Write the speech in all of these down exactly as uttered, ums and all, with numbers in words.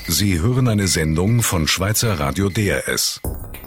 Sie hören eine Sendung von Schweizer Radio D R S.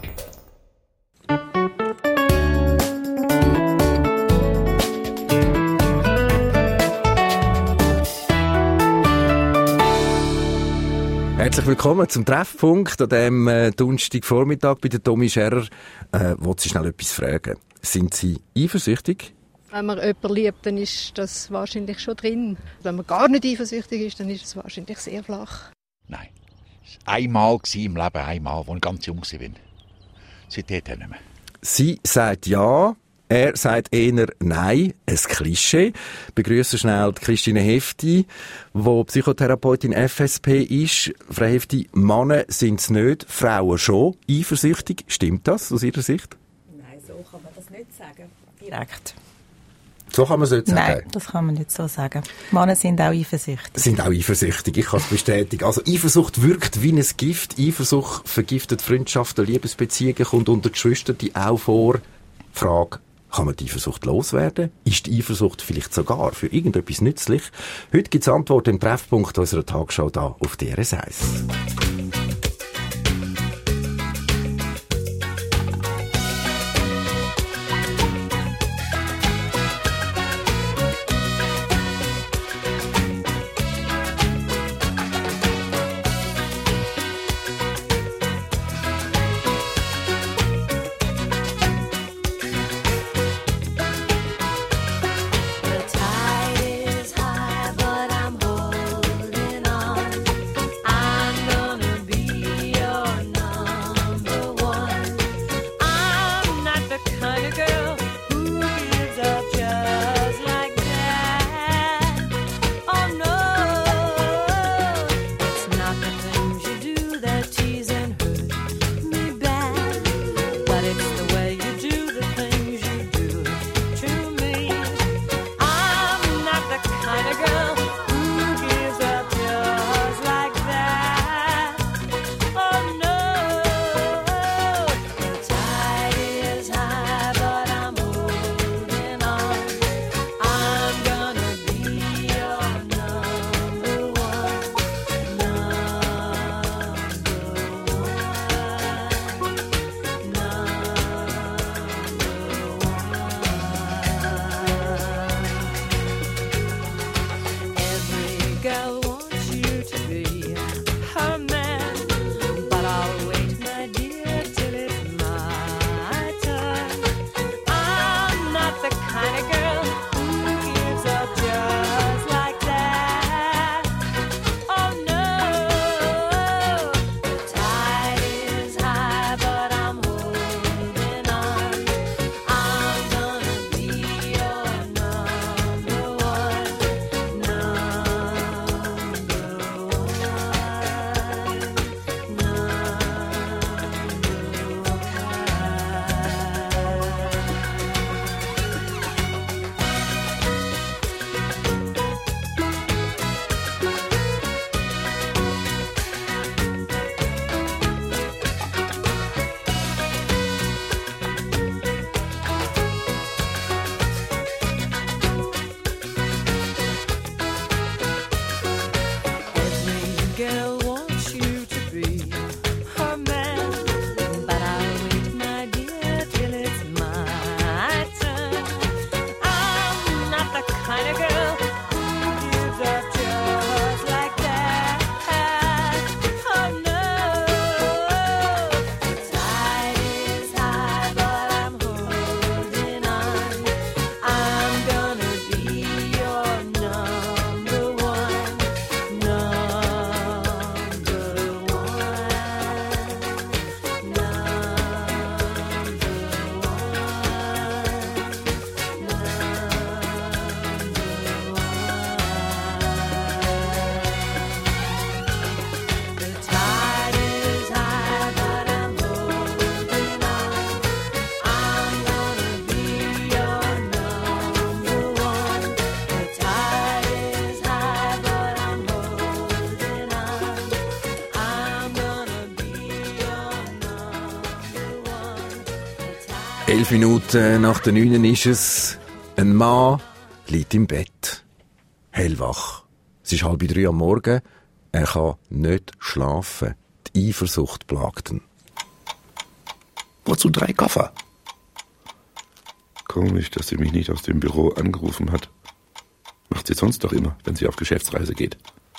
Herzlich willkommen zum Treffpunkt an diesem äh, Donnerstagvormittag bei der Tommy Scherer. Äh, wollte Sie schnell etwas fragen. Sind Sie eifersüchtig? Wenn man jemanden liebt, dann ist das wahrscheinlich schon drin. Wenn man gar nicht eifersüchtig ist, dann ist es wahrscheinlich sehr flach. Nein. Es war einmal im Leben, einmal, als ich ganz jung war. Seitdem nicht mehr. Sie sagt ja, er sagt eher nein, ein Klischee. Ich begrüße schnell Christine Hefti, die Psychotherapeutin F S P ist. Frau Hefti, Männer sind es nicht, Frauen schon. Eifersüchtig, stimmt das aus Ihrer Sicht? Nein, so kann man das nicht sagen, direkt. So kann man es nicht sagen? Nein, das kann man nicht so sagen. Männer sind auch eifersüchtig. Sind auch eifersüchtig, ich kann es bestätigen. Also Eifersucht wirkt wie ein Gift. Eifersucht vergiftet Freundschaften, Liebesbeziehungen, kommt unter Geschwistern auch vor. Frage: Kann man die Eifersucht loswerden? Ist die Eifersucht vielleicht sogar für irgendetwas nützlich? Heute gibt es Antworten im Treffpunkt unserer Tagesschau da auf D R S eins. Elf Minuten nach der Neun ist es. Ein Mann liegt im Bett. Hellwach. Es ist halb drei am Morgen. Er kann nicht schlafen. Die Eifersucht plagt ihn. Wozu drei Koffer? Komisch, dass sie mich nicht aus dem Büro angerufen hat. Macht sie sonst doch immer, wenn sie auf Geschäftsreise geht.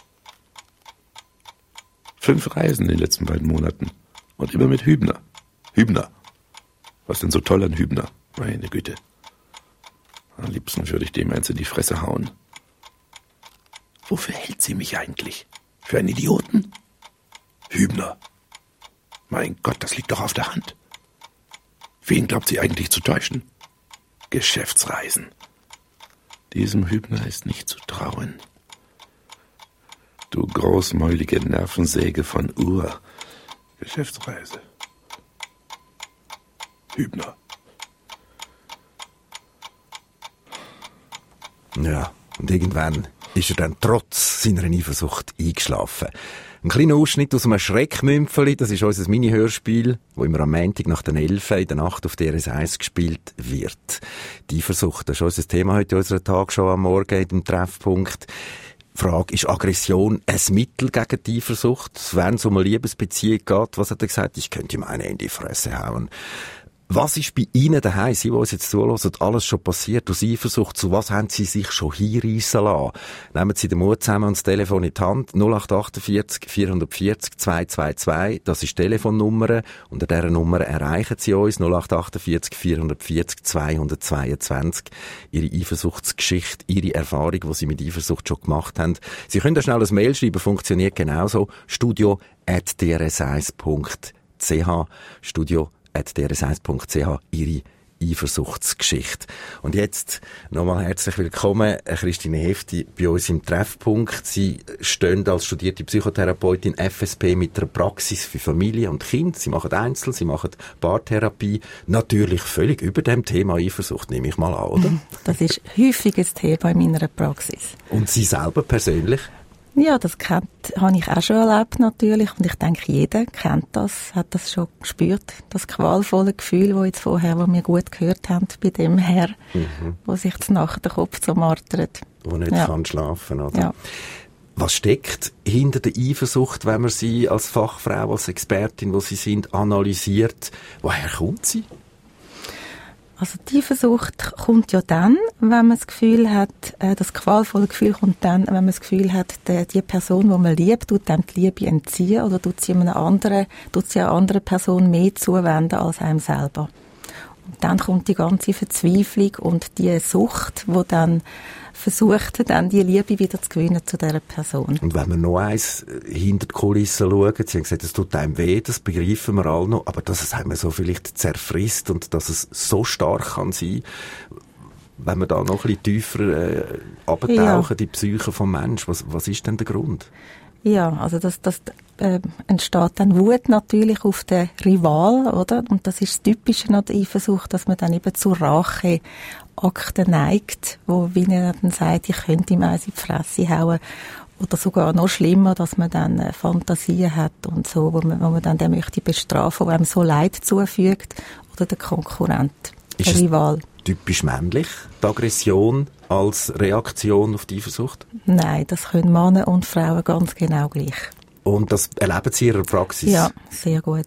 Fünf Reisen in den letzten beiden Monaten. Und immer mit Hübner. Hübner. Was denn so toll an Hübner? Meine Güte. Am liebsten würde ich dem eins in die Fresse hauen. Wofür hält sie mich eigentlich? Für einen Idioten? Hübner. Mein Gott, das liegt doch auf der Hand. Wen glaubt sie eigentlich zu täuschen? Geschäftsreisen. Diesem Hübner ist nicht zu trauen. Du großmäulige Nervensäge von Ur. Geschäftsreise. Hübner. Ja, und irgendwann ist er dann trotz seiner Eifersucht eingeschlafen. Ein kleiner Ausschnitt aus einem Schreckmümpfeli, das ist unser Mini-Hörspiel, das immer am Montag nach den Elfen in der Nacht auf D R S eins gespielt wird. Die Eifersucht, das ist unser Thema heute in unserer Tagesschau am Morgen in dem Treffpunkt. Die Frage, ist Aggression ein Mittel gegen die Eifersucht? Wenn es um eine Liebesbeziehung geht, was hat er gesagt? Ich könnte ihm eine in die Fresse hauen. Was ist bei Ihnen daheim, Sie, die uns jetzt zuhören, alles schon passiert, aus Eifersucht, zu was haben Sie sich schon hinreissen lassen? Nehmen Sie den Mut zusammen und das Telefon in die Hand, null acht achtundvierzig vierhundertvierzig zweihundertzweiundzwanzig, das ist die Telefonnummer, unter dieser Nummer erreichen Sie uns, null acht achtundvierzig vierhundertvierzig zweihundertzweiundzwanzig, Ihre Eifersuchtsgeschichte, Ihre Erfahrung, die Sie mit Eifersucht schon gemacht haben. Sie können da schnell ein Mail schreiben, funktioniert genauso, studio at d r s eins punkt c h, studio at d r s eins punkt c h, Ihre Eifersuchtsgeschichte. Und jetzt nochmal herzlich willkommen, Christine Hefti, bei uns im Treffpunkt. Sie stehen als studierte Psychotherapeutin F S P mit einer Praxis für Familie und Kind. Sie machen Einzel, Sie machen Paartherapie. Natürlich völlig über dem Thema Eifersucht, nehme ich mal an, oder? Das ist häufig ein Thema in meiner Praxis. Und Sie selber persönlich? Ja, das kennt, habe ich auch schon erlebt natürlich, und ich denke, jeder kennt das, hat das schon gespürt, das qualvolle Gefühl, das jetzt vorher, wo wir gut gehört haben, bei dem Herr, mhm. wo sich das Nacht der Kopf zermartert. Wo nicht ja. kann schlafen, oder? Ja. Was steckt hinter der Eifersucht, wenn man sie als Fachfrau, als Expertin, wo sie sind, analysiert? Woher kommt sie? Also die Eifersucht kommt ja dann, wenn man das Gefühl hat, äh, das qualvolle Gefühl kommt dann, wenn man das Gefühl hat, die, die Person, die man liebt, tut einem die Liebe entziehen oder tut sie einer anderen, tut sie einer anderen Person mehr zuwenden als einem selber. Und dann kommt die ganze Verzweiflung und die Sucht, die dann versucht, dann die Liebe wieder zu gewinnen zu dieser Person. Und wenn wir noch eins hinter die Kulissen schauen, Sie haben gesagt, es tut einem weh, das begreifen wir alle noch, aber dass es einem so vielleicht zerfrisst und dass es so stark kann sein, wenn wir da noch ein bisschen tiefer äh, abtauchen, ja. die Psyche vom Menschen, was, was ist denn der Grund? Ja, also das, das äh, entsteht dann Wut natürlich auf den Rival, oder? Und das ist das Typische an der Eifersucht, dass man dann eben zu Racheakten neigt, wo, wie er dann sagt, ich könnte ihm eins in die Fresse hauen. Oder sogar noch schlimmer, dass man dann äh, Fantasien hat und so, wo man, wo man dann den möchte bestrafen, der einem so Leid zufügt, oder der Konkurrent, ist der Rival. Typisch männlich, die Aggression als Reaktion auf die Eifersucht? Nein, das können Männer und Frauen ganz genau gleich. Und das erleben Sie in Ihrer Praxis? Ja, sehr gut.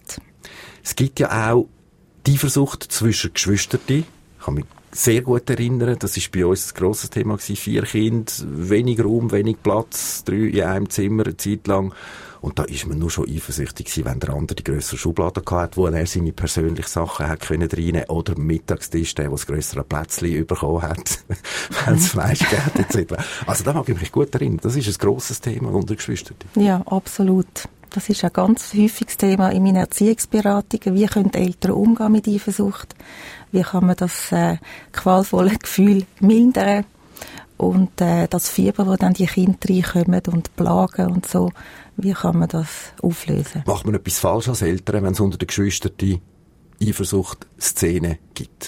Es gibt ja auch die Eifersucht zwischen Geschwistern. Ich kann mich sehr gut erinnern, das war bei uns ein grosses Thema gewesen. Vier Kinder, wenig Raum, wenig Platz, drei in einem Zimmer, eine Zeit lang. Und da ist man nur schon eifersüchtig gewesen, wenn der andere die grössere Schublade hatte, wo er seine persönlichen Sachen hat können reinnehmen, oder am Mittagstisch, der, der das grössere Plätzchen bekommen hat, wenn es Fleisch gab, et cetera. Also da mag ich mich gut erinnern. Das ist ein grosses Thema unter Geschwistern. Ja, absolut. Das ist ein ganz häufiges Thema in meinen Erziehungsberatungen. Wie können die Eltern umgehen mit Eifersucht? Wie kann man das äh, qualvolle Gefühl mildern? Und äh, das Fieber, wo dann die Kinder reinkommen und plagen und so, wie kann man das auflösen? Macht man etwas falsch als Eltern, wenn es unter den Geschwistern die Eifersucht-Szene gibt?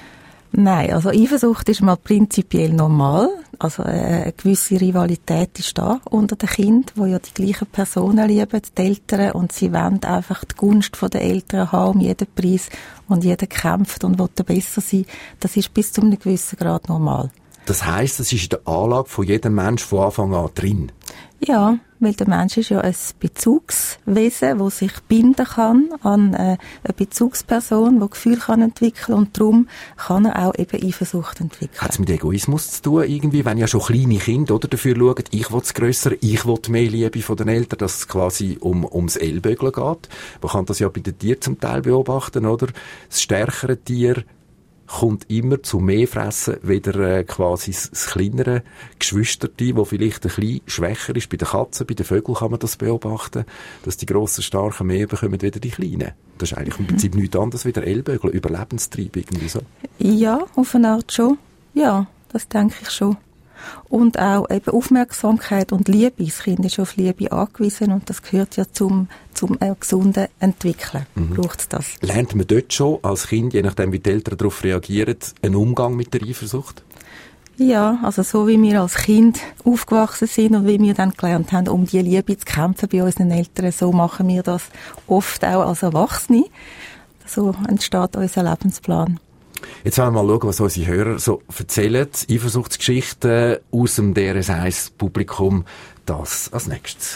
Nein, also Eifersucht ist mal prinzipiell normal. Also äh, eine gewisse Rivalität ist da unter den Kindern, die ja die gleichen Personen lieben, die Eltern, und sie wollen einfach die Gunst der Eltern haben um jeden Preis, und jeder kämpft und will besser sein. Das ist bis zu einem gewissen Grad normal. Das heisst, es ist in der Anlage von jedem Menschen von Anfang an drin? Ja, weil der Mensch ist ja ein Bezugswesen, das sich binden kann an eine Bezugsperson, die Gefühle kann entwickeln und darum kann er auch eben Eifersucht entwickeln. Hat es mit Egoismus zu tun irgendwie, wenn ja schon kleine Kinder oder, dafür schauen, ich will es grösser, ich will mehr Liebe von den Eltern, dass es quasi um, ums Ellbögeln geht. Man kann das ja bei den Tieren zum Teil beobachten, oder? Das stärkere Tier kommt immer zu mehr Fressen, weder äh, quasi das, das kleinere Geschwisterti, das vielleicht ein bisschen schwächer ist. Bei den Katzen, bei den Vögeln kann man das beobachten, dass die grossen, starken mehr bekommen wieder die kleinen. Das ist eigentlich im Prinzip nichts anderes wie der Ellbögel, Überlebenstrieb irgendwie so. Ja, auf eine Art schon. Ja, das denke ich schon. Und auch eben Aufmerksamkeit und Liebe. Das Kind ist auf Liebe angewiesen und das gehört ja zum, zum äh, gesunden Entwickeln. Mhm. Braucht es das. Lernt man dort schon als Kind, je nachdem wie die Eltern darauf reagieren, einen Umgang mit der Eifersucht? Ja, also so wie wir als Kind aufgewachsen sind und wie wir dann gelernt haben, um die Liebe zu kämpfen bei unseren Eltern, so machen wir das oft auch als Erwachsene. So entsteht unser Lebensplan. Jetzt wollen wir mal schauen, was unsere Hörer so erzählen. Eifersuchtsgeschichten aus dem D R S eins Publikum. Das als nächstes.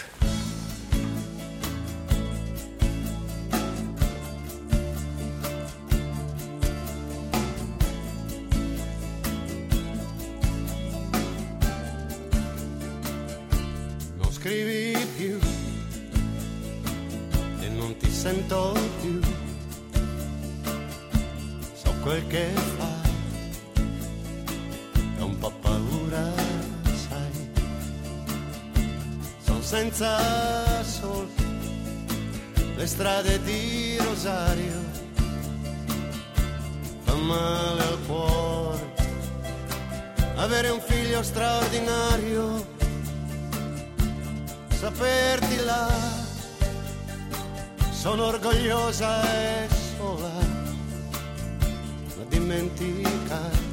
Non scrivi più e non ti sento più. Quel che fai è un po' paura, sai. Son senza soldi le strade di Rosario, fa male al cuore avere un figlio straordinario, saperti là, sono orgogliosa e sola. Dimenticare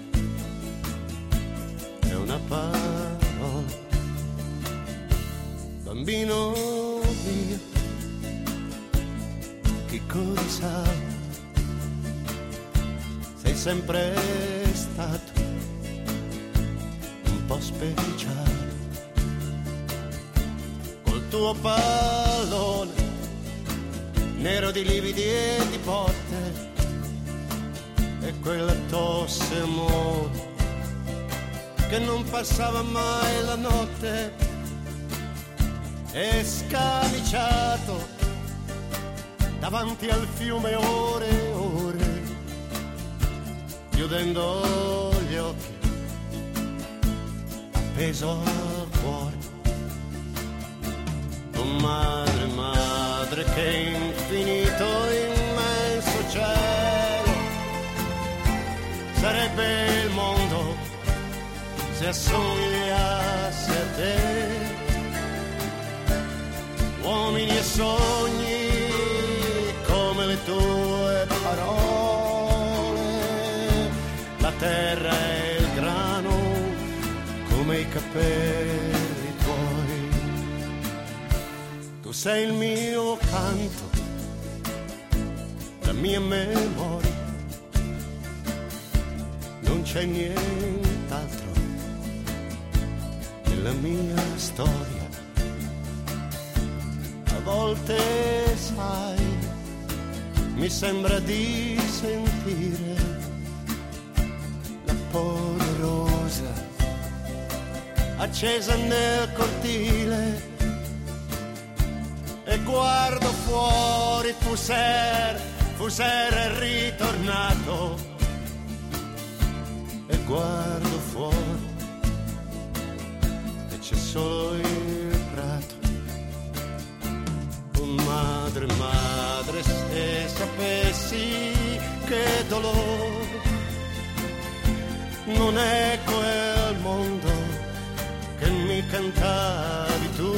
è una parola, bambino mio, che cosa sai? Sei sempre stato un po' speciale, col tuo pallone nero di lividi e di botte. E quella tosse amore che non passava mai la notte, e scamiciato davanti al fiume ore e ore, chiudendo gli occhi appeso al cuore. Oh madre, madre, che infinito immenso cielo sarebbe il mondo se assomigliasse a te. Uomini e sogni come le tue parole, la terra e il grano come i capelli tuoi. Tu sei il mio canto, la mia memoria, non c'è nient'altro nella mia storia. A volte, sai, mi sembra di sentire la polverosa accesa nel cortile, e guardo fuori, Fusser, Fusser è ritornato. E guardo fuori e c'è solo il prato. Oh madre, madre, se sapessi che dolore non è quel mondo che mi cantavi tu.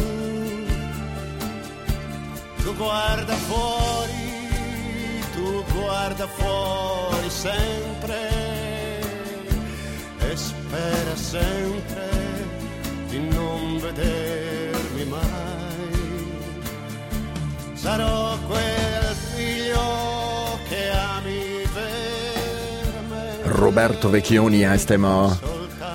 Tu guarda fuori, tu guarda fuori sempre, e spera sempre di non vedermi mai. Sarò quel figlio che ami veramente. Roberto Vecchioni heisst der Mann.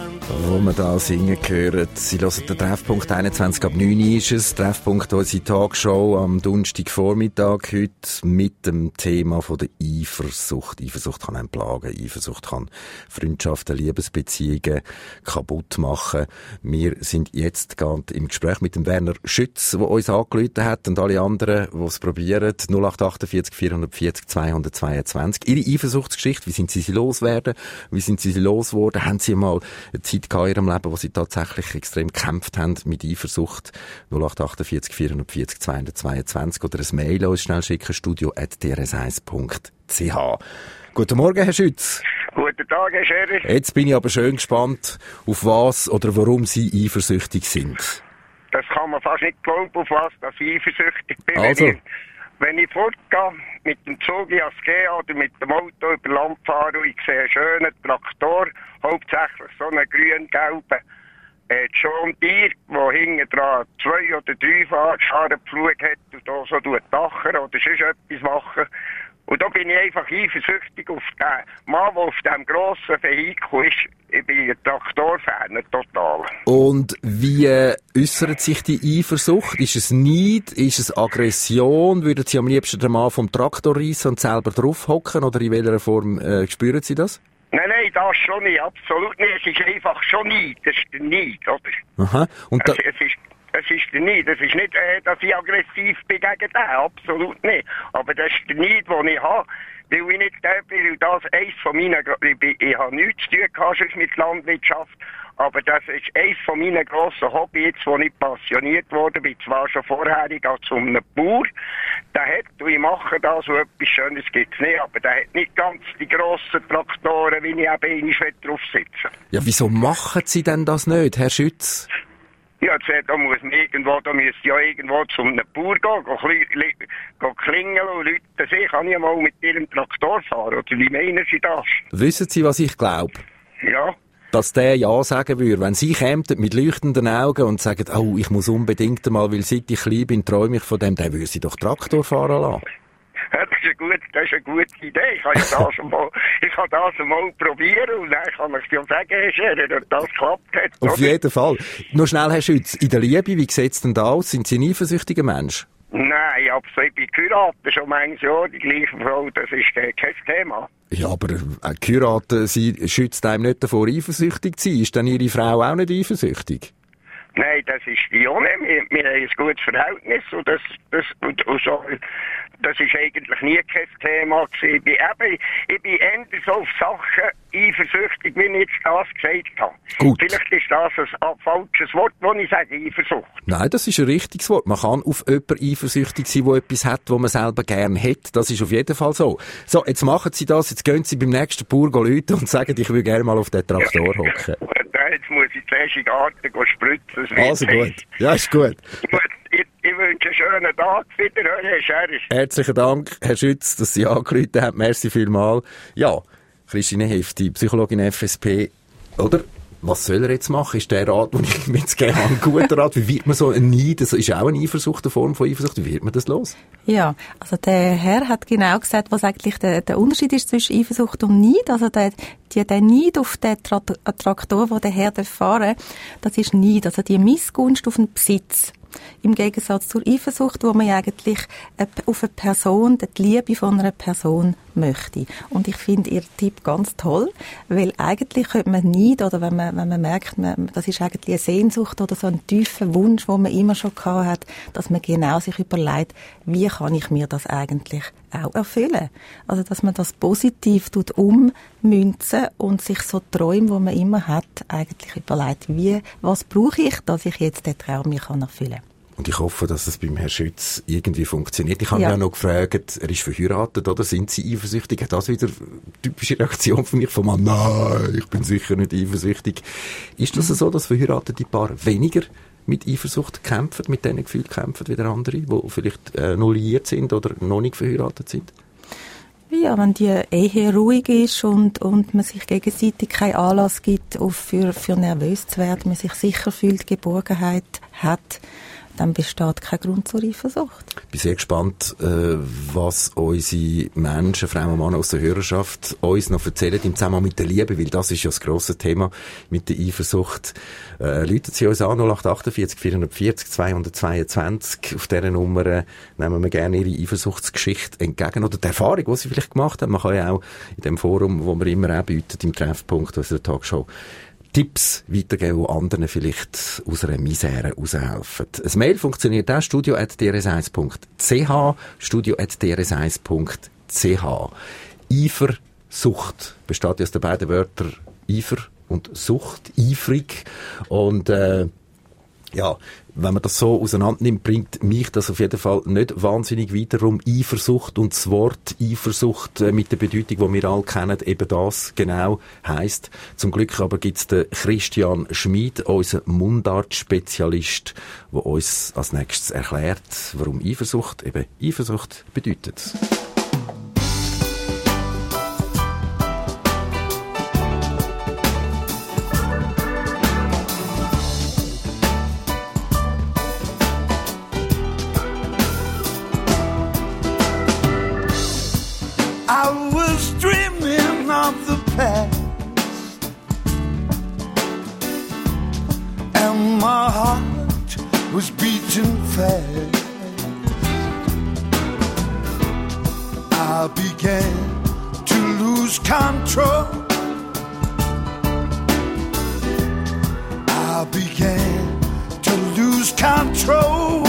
wo wir da singen hören. Sie hören den Treffpunkt einundzwanzig ab neun ist es. Treffpunkt unsere Talkshow am Donnerstagvormittag heute mit dem Thema von der Eifersucht. Eifersucht kann einen plagen. Eifersucht kann Freundschaften, Liebesbeziehungen kaputt machen. Wir sind jetzt gerade im Gespräch mit dem Werner Schütz, der uns angerufen hat, und alle anderen, die es probieren. null acht achtundvierzig vierhundertvierzig zweihundertzweiundzwanzig. Ihre Eifersuchtsgeschichte, wie sind Sie sie loswerden? Wie sind Sie sie losgeworden? Haben Sie mal eine Zeit in Ihrem Leben, wo Sie tatsächlich extrem gekämpft haben mit Eifersucht? null acht achtundvierzig vierhundertvierzig zweihundertzweiundzwanzig oder ein Mail uns schnell schicken, studio at d r s eins punkt c h. Guten Morgen, Herr Schütz. Guten Tag, Herr Scherer. Jetzt bin ich aber schön gespannt, auf was oder warum Sie eifersüchtig sind. Das kann man fast nicht glauben, auf was dass ich eifersüchtig bin. Also. Wenn ich, wenn ich fortgehe, mit dem Zug in Askea oder mit dem Auto über Land fahre und ich sehe einen schönen Traktor, hauptsächlich so einen grün-gelben äh, John Deere, der hinten dran zwei oder drei Scharenpflug hat und da so Dachern oder sonst etwas machen. Und da bin ich einfach eifersüchtig auf den Mann, der auf diesem grossen Vehikel ist. Ich bin ein Traktorfan, total. Und wie äh, äußert sich die Eifersucht? Ist es Neid? Ist es Aggression? Würden Sie am liebsten den Mann vom Traktor reissen und selber draufhocken? Oder in welcher Form äh, spüren Sie das? Nein, nein, das schon nicht, absolut nicht. Es ist einfach schon Neid, das ist der Neid, oder? Aha. Und da- es, es ist Es ist der Neid. Das ist nicht, äh, dass ich aggressiv bin gegen den. Absolut nicht. Aber das ist der Neid, den ich habe. Weil ich nicht der bin, weil das eins von meinen, ich, bin, ich habe nichts zu tun gehabt mit Landwirtschaft. Aber das ist eins von meinen grossen Hobbys, wo ich passioniert worden bin. Zwar schon vorherig als zu einem Bauer. Der hat, und ich mache da so etwas Schönes gibt's nicht, aber der hat nicht ganz die grossen Traktoren, wie ich eben einmal drauf sitze. Ja, wieso machen Sie denn das nicht, Herr Schütz? Ja, da muss man irgendwo, da müsste ja irgendwo zu einem Bauer gehen, go, kli, go klingeln und Leute sehen, kann ich mal mit ihrem Traktor fahren, oder wie meinen Sie das? Wissen Sie, was ich glaube? Ja. Dass der Ja sagen würde. Wenn Sie kämen mit leuchtenden Augen und sagen, oh, ich muss unbedingt einmal, weil seit ich klein bin, träume ich von dem, dann würde Sie doch Traktor fahren lassen. Ja, das ist eine gute, das ist eine gute Idee. Ich kann ja das mal, ich kann das mal probieren und dann kann ich dir sagen, Herr Scherer, dass das geklappt hat. Auf oder? jeden Fall. Nur schnell, Herr Schütz, in der Liebe, wie sieht es denn da aus? Sind Sie ein eifersüchtiger Mensch? Nein, aber ich bin geheiratet, schon manches Jahr, die gleiche Frau, das ist äh, kein Thema. Ja, aber äh, geheiratet, sie schützt einem nicht davor, eifersüchtig zu sein. Ist dann Ihre Frau auch nicht eifersüchtig? Nein, das ist die auch nicht. Wir, wir haben ein gutes Verhältnis und das, das, und, und so, das ist eigentlich nie kein Thema gewesen. Ich bin eben, ich bin eher so auf Sachen eifersüchtig, wie ich jetzt das gesagt habe. Gut. Vielleicht ist das ein falsches Wort, das ich sage, Eifersucht. Nein, das ist ein richtiges Wort. Man kann auf jemanden eifersüchtig sein, der etwas hat, was man selber gerne hat. Das ist auf jeden Fall so. So, jetzt machen Sie das, jetzt gehen Sie beim nächsten Bauer läuten und sagen, ich will gerne mal auf den Traktor hocken. Ja, jetzt muss ich zuerst in den Garten spritzen. Also gut. Ja, ist gut. Ich, ich wünsche einen schönen Tag. Wieder, Herr Scherer. Herzlichen Dank, Herr Schütz, dass Sie angerufen haben. Merci vielmals. Ja, Christine Hefti, Psychologin F S P. Oder? Was soll er jetzt machen? Ist der Rat, den ich mir jetzt gerne habe, ein guter Rat? Wie wird man so ein Neid? Das ist auch eine Eifersucht, eine Form von Eifersucht. Wie wird man das los? Ja, also der Herr hat genau gesagt, was eigentlich der, der Unterschied ist zwischen Eifersucht und Neid. Also der, die, der Neid auf den Tra- Traktor, den der Herr fahren darf, das ist Neid. Also die Missgunst auf den Besitz. Im Gegensatz zur Eifersucht, wo man ja eigentlich auf eine Person, die Liebe von einer Person möchte. Und ich finde Ihren Tipp ganz toll, weil eigentlich könnte man nicht, oder wenn man, wenn man merkt, man, das ist eigentlich eine Sehnsucht oder so ein tiefer Wunsch, den man immer schon gehabt hat, dass man genau sich überlegt, wie kann ich mir das eigentlich auch erfüllen? Also, dass man das positiv tut, ummünzen und sich so Träume, die man immer hat, eigentlich überlegt, wie, was brauche ich, dass ich jetzt den Traum mir kann erfüllen kann. Und ich hoffe, dass es beim Herrn Schütz irgendwie funktioniert. Ich habe ja. ihn auch noch gefragt, er ist verheiratet, oder? Sind Sie eifersüchtig? Hat das wieder eine typische Reaktion von mir? Von Mann, nein, ich bin sicher nicht eifersüchtig. Ist das so, dass verheiratete Paare weniger mit Eifersucht kämpfen, mit diesen Gefühlen kämpfen wie der andere, die vielleicht äh, noch liiert sind oder noch nicht verheiratet sind? Ja, wenn die Ehe ruhig ist und, und man sich gegenseitig keinen Anlass gibt, auf für, für nervös zu werden, man sich sicher fühlt, Geborgenheit hat, dann besteht kein Grund zur Eifersucht. Ich bin sehr gespannt, äh, was unsere Menschen, Frauen und Männer aus der Hörerschaft uns noch erzählen im Zusammenhang mit der Liebe, weil das ist ja das grosse Thema mit der Eifersucht. Äh, läuten Sie uns an, null acht achtundvierzig vierhundertvierzig zweihundertzweiundzwanzig. Auf dieser Nummer äh, nehmen wir gerne Ihre Eifersuchtsgeschichte entgegen oder die Erfahrung, die Sie vielleicht gemacht haben. Man kann ja auch in dem Forum, wo wir immer anbieten, im Treffpunkt unserer Talkshow, Tipps weitergeben, die anderen vielleicht aus einer Misere raushelfen. Ein Mail funktioniert auch, studio at d r s eins punkt c h, studio at d r s eins punkt c h. Eifersucht besteht ja aus den beiden Wörtern Eifer und Sucht, eifrig. Und äh, ja, wenn man das so auseinander nimmt, bringt mich das auf jeden Fall nicht wahnsinnig weiter um Eifersucht und das Wort Eifersucht äh, mit der Bedeutung, die wir alle kennen, eben das genau heisst. Zum Glück aber gibt's den Christian Schmid, unser Mundart-Spezialist, der uns als nächstes erklärt, warum Eifersucht eben Eifersucht bedeutet. Past, and my heart was beating fast. I began to lose control. I began to lose control.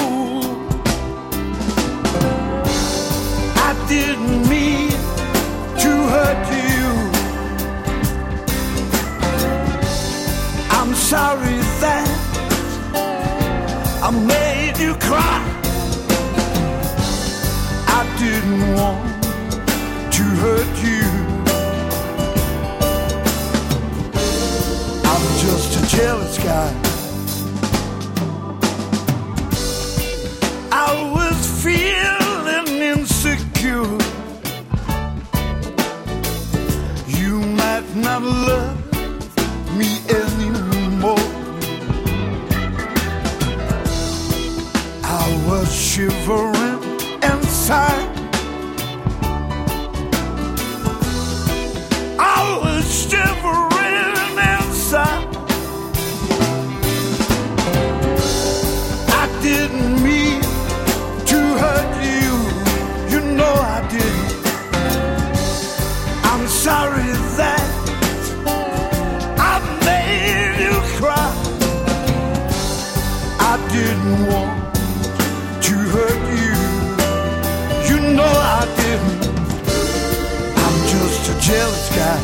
I didn't mean to hurt you. I'm sorry that I made you cry. I didn't want to hurt you. I'm just a jealous guy. I was feeling insecure. You might not love me anymore. I was shivering inside. I was shivering inside. I didn't mean to hurt you. You know I didn't. I'm sorry that I didn't want to hurt you. You know I didn't. I'm just a jealous guy.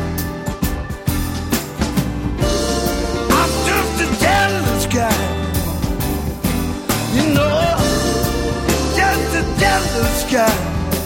I'm just a jealous guy. You know, just a jealous guy.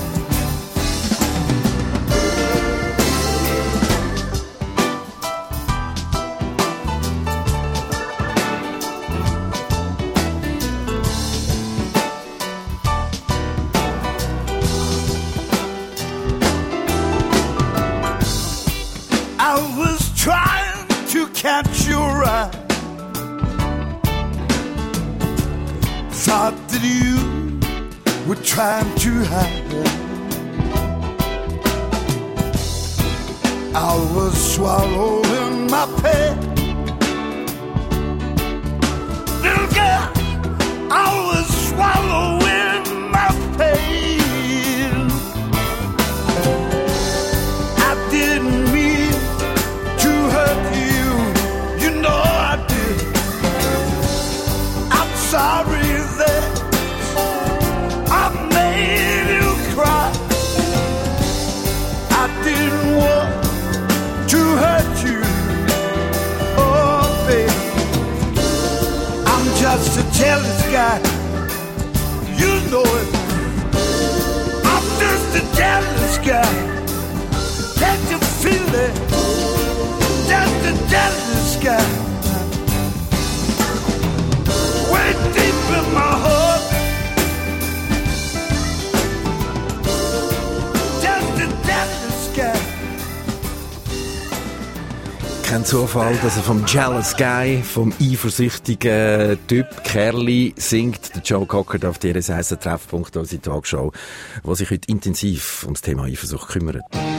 Catch your eye. Thought that you were trying to hide. I was swallowing my pain. Little girl, I was swallowing my pain. I didn't mean to hurt you. Sorry that I made you cry. I didn't want to hurt you. Oh, baby, I'm just a jealous guy. You know it. I'm just a jealous guy. Can't you feel it? Just a jealous guy. Way deep in my heart, just a jealous guy. kein Zufall, dass er vom Jealous Guy, vom eifersüchtigen Typ Kerli singt. Der Joe Cocker auf D R S eins Treffpunkt, unsere Talkshow, die sich heute intensiv ums Thema Eifersucht kümmert.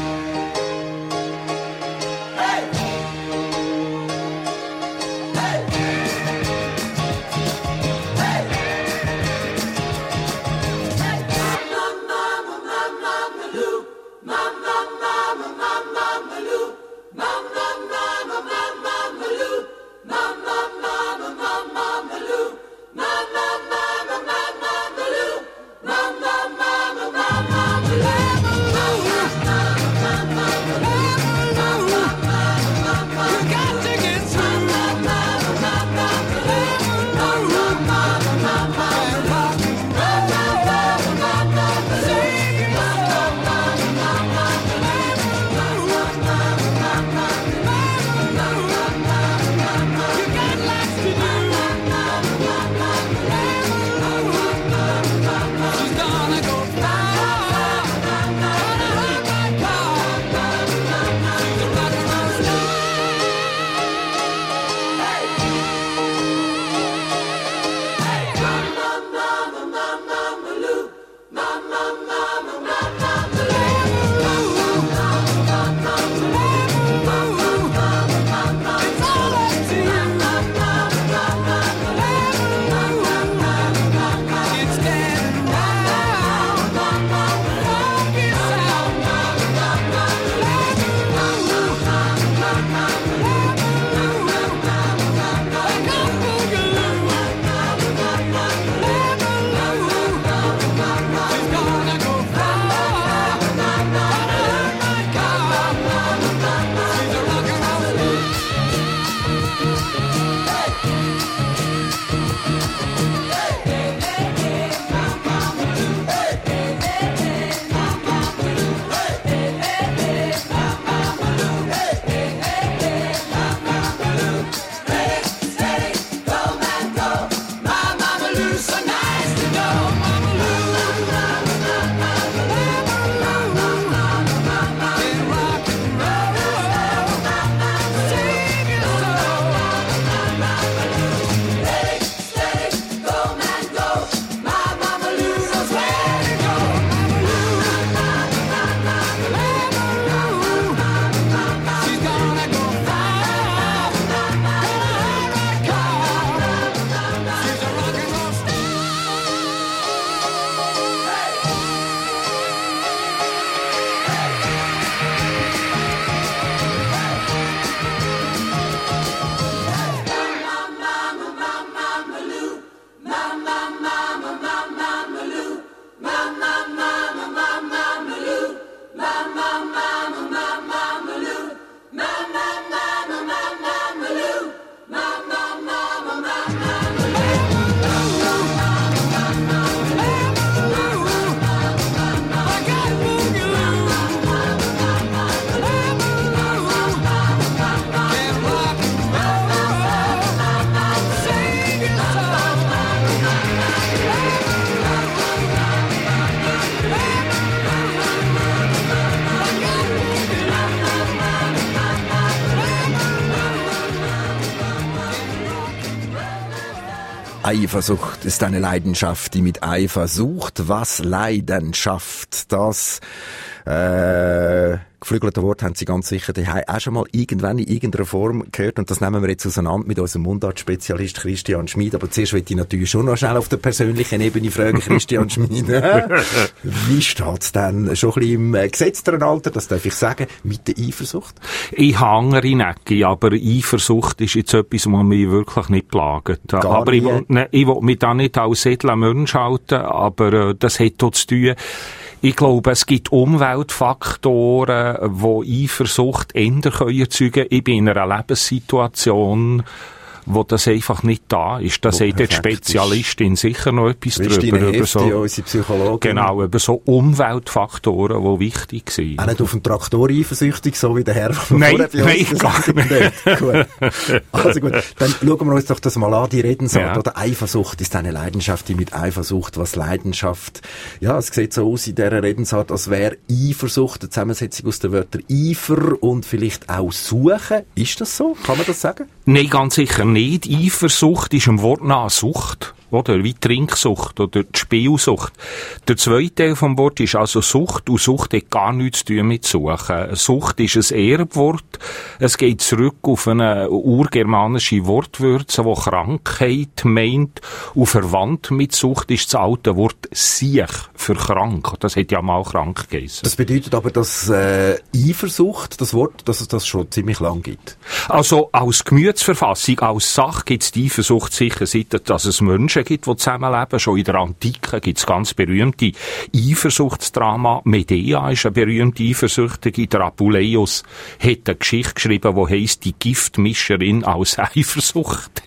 Eifersucht ist eine Leidenschaft, die mit Eifer sucht. Was Leidenschaft? Das äh, geflügelte Wort haben Sie ganz sicher daheim auch schon mal irgendwann in irgendeiner Form gehört. Und das nehmen wir jetzt auseinander mit unserem Mundartspezialist Christian Schmid. Aber zuerst will ich natürlich schon noch schnell auf der persönlichen Ebene fragen, Christian Schmid. Wie steht es denn schon ein bisschen im gesetzteren Alter, das darf ich sagen, mit der Eifersucht? Ich habe andere Necke, aber Eifersucht ist jetzt etwas, was mich wirklich nicht plagt. Gar aber ich will, ne, ich will mich da nicht als edler Mensch halten, aber äh, das hat auch zu tun. Ich glaube, es gibt Umweltfaktoren, die Eifersucht eher erzeugen können. Ich bin in einer Lebenssituation, wo das einfach nicht da ist. Da sagt die Spezialistin ist. sicher noch etwas Christine drüber. Über so, unsere Psychologin. Genau, über so Umweltfaktoren, die wichtig sind. Auch nicht auf den Traktor eifersüchtig, so wie der Herr von Nein, vorher bei uns nein, gesagt gut. Also gut, dann schauen wir uns doch das mal an, die Redensart, ja. oder Eifersucht ist eine Leidenschaft, die mit Eifersucht, was Leidenschaft, ja, es sieht so aus in dieser Redensart, als wäre Eifersucht eine Zusammensetzung aus den Wörtern Eifer und vielleicht auch Suchen. Ist das so? Kann man das sagen? Nein, ganz sicher nicht. Eifersucht ist im Wort nach Sucht. Oder? Wie Trinksucht oder die Spielsucht. Der zweite Teil vom Wort ist also Sucht, und Sucht hat gar nichts zu tun mit Suchen. Sucht ist ein Erbwort. Es geht zurück auf eine urgermanische Wortwürze, die Krankheit meint. Und verwandt mit Sucht ist das alte Wort Siech für krank. Das hat ja mal krank geheißen. Das bedeutet aber, dass äh, Eifersucht, das Wort, dass es das schon ziemlich lang gibt. Also als Gemütsverfassung, als Sache gibt es die Eifersucht sicher, seit dass es Menschen gibt, die zusammenleben. Schon in der Antike gibt es ganz berühmte Eifersuchtsdrama. Medea ist eine berühmte Eifersüchtige. Der Apuleius hat eine Geschichte geschrieben, die heisst «Die Giftmischerin aus Eifersucht».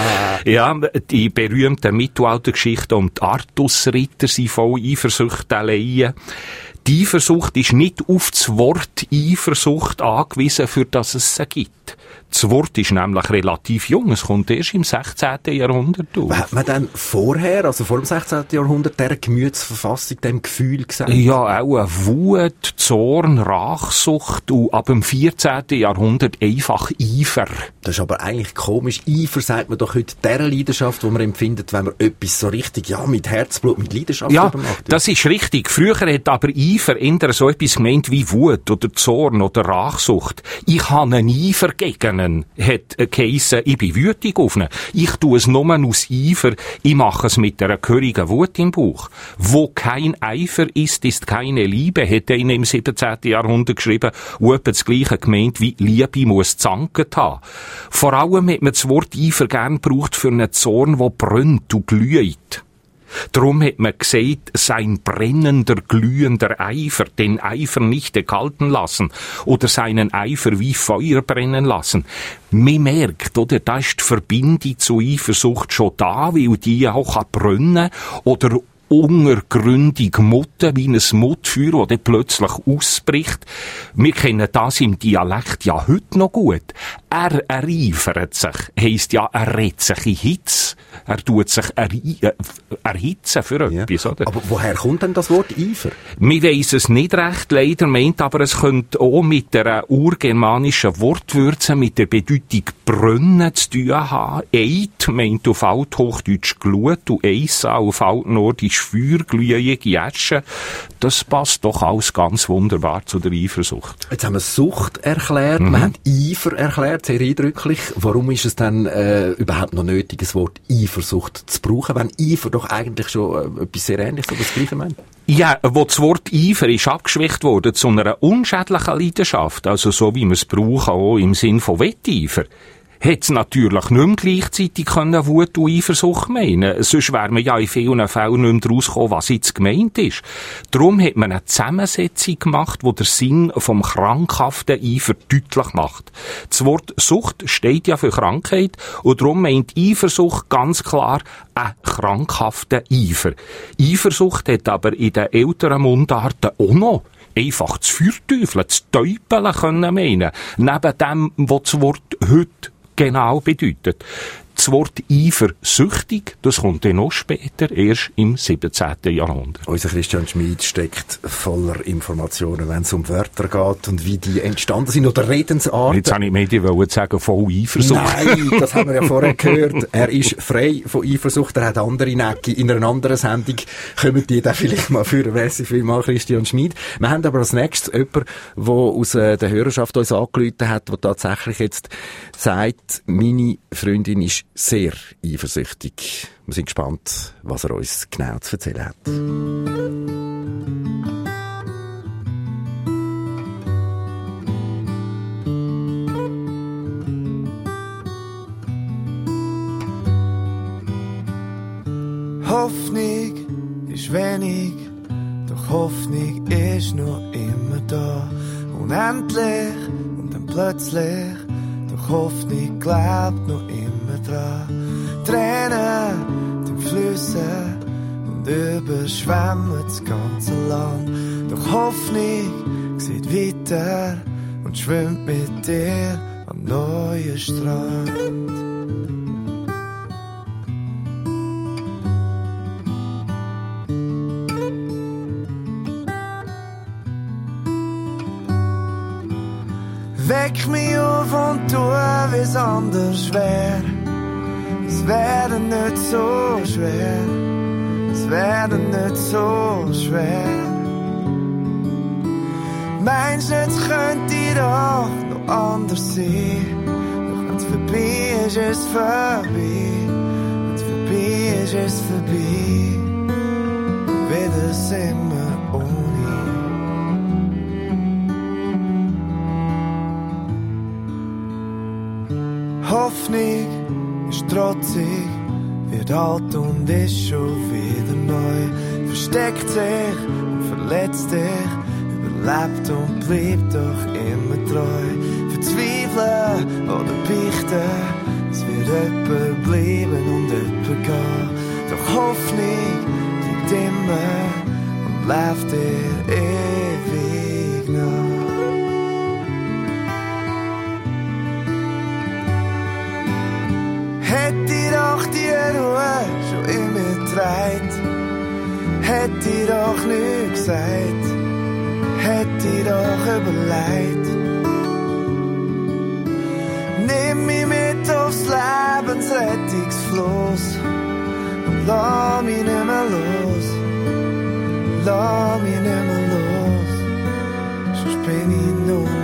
Ja, die berühmten Mittelaltergeschichten um die Artusritter sind voll Eifersuchteleien. Die Eifersucht ist nicht auf das Wort Eifersucht angewiesen, für das es sie gibt. Das Wort ist nämlich relativ jung. Es kommt erst im sechzehnten Jahrhundert auf. Hat man dann vorher, also vor dem sechzehnten Jahrhundert, dieser Gemütsverfassung, dem Gefühl gesagt? Ja, auch eine Wut, Zorn, Rachsucht und ab dem vierzehnten Jahrhundert einfach Eifer. Das ist aber eigentlich komisch. Eifer sagt man doch heute dieser Leidenschaft, die man empfindet, wenn man etwas so richtig, ja, mit Herzblut, mit Leidenschaft ja, macht. Ja, das ist richtig. Früher hat aber Eifer eher so etwas gemeint wie Wut oder Zorn oder Rachsucht. Ich habe einen Eifer gegen hat geheissen, ich bin wütig auf ihn. Ich tue es nur aus Eifer, ich mache es mit einer gehörigen Wut im Bauch. Wo kein Eifer ist, ist keine Liebe, hat er im siebzehnten Jahrhundert geschrieben, und etwa das Gleiche gemeint wie Liebe muss zanket haben. Vor allem hat man das Wort Eifer gern gebraucht für einen Zorn, der brennt und glüht. Drum hat man gesagt, sein brennender, glühender Eifer, den Eifer nicht erkalten lassen oder seinen Eifer wie Feuer brennen lassen. Man merkt, oder, da ist die Verbindung zu Eifersucht schon da, weil die auch brennen oder untergründig mutten, wie ein Muttfeuer, das plötzlich ausbricht. Wir kennen das im Dialekt ja heute noch gut. Er ereifert sich, heisst ja, er redet sich in Hitze. Er tut sich er, erhitzen für ja. etwas, oder? Aber woher kommt denn das Wort Eifer? Wir weiss es nicht recht, leider, meint aber, es könnte auch mit der urgermanischen Wortwürze, mit der Bedeutung brennen zu tun haben. Eid meint auf Althochdeutsch Glut und Eissa auf Altnordisch Feuer, glühige Asche. Das passt doch alles ganz wunderbar zu der Eifersucht. Jetzt haben wir Sucht erklärt, mhm. wir haben Eifer erklärt, sehr eindrücklich. Warum ist es dann äh, überhaupt noch nötig, das Wort Eifersucht zu brauchen, wenn Eifer doch eigentlich schon äh, etwas sehr Ähnliches oder das Gleiche meint? Ja, wo das Wort Eifer ist abgeschwächt worden zu einer unschädlichen Leidenschaft, also so wie wir es brauchen, auch im Sinn von Wetteifer, hätte es natürlich nicht mehr gleichzeitig können Wut und Eifersucht meinen. Sonst wäre man ja in vielen Fällen nicht mehr rausgekommen, was jetzt gemeint ist. Darum hat man eine Zusammensetzung gemacht, die den Sinn vom krankhaften Eifer deutlich macht. Das Wort Sucht steht ja für Krankheit und darum meint Eifersucht ganz klar einen krankhaften Eifer. Eifersucht hat aber in den älteren Mundarten auch noch einfach das Feuerteufeln, das Teupeln können meinen. Neben dem, was das Wort heute genau bedeutet. Das Wort eifersüchtig, das kommt dann noch später, erst im siebzehnten Jahrhundert. Unser Christian Schmid steckt voller Informationen, wenn es um Wörter geht und wie die entstanden sind oder Redensarten. Jetzt habe ich mir die wollen sagen, voll Eifersucht. Nein, das haben wir ja vorher gehört. Er ist frei von Eifersucht, er hat andere Necke. In einer anderen Sendung kommen die dann vielleicht mal führen. Merci vielmals, Christian Schmid. Wir haben aber als nächstes jemanden, der aus äh, der Hörerschaft uns angerufen hat, der tatsächlich jetzt sagt, meine Freundin ist sehr eifersüchtig. Wir sind gespannt, was er uns genau zu erzählen hat. Hoffnung ist wenig, doch Hoffnung ist noch immer da. Unendlich und dann plötzlich, doch doch Hoffnung glaubt noch immer dran. Tränen, die Flüsse und überschwemmen das ganze Land. Doch Hoffnung sieht weiter und schwimmt mit dir am neuen Strand. Weck mich auf und tu, wie's anders wär. Es wär nicht so schwer. Es wär nicht so schwer. Meinst du, es könnte doch noch anders sein? Doch wenn's vorbei ist, ist es vorbei. Wenn's vorbei ist, ist es vorbei. Wieder sind wir ohne. Hoffnung ist trotzig, wird alt und ist schon wieder neu. Versteckt sich und verletzt dich, überlebt und bleibt doch immer treu. Verzweifeln oder beichten, es wird jemand bleiben und jemand gehen. Doch Hoffnung bleibt immer und läuft dir ewig nach. Hätte ich doch die Ruhe schon in mir getragen, hätte ich doch nicht gesagt, hätte ich doch überlegt. Nimm mich mit aufs Lebensrettungsfloss und lass mich nicht mehr los, lass mich nicht mehr los, sonst bin ich nur noch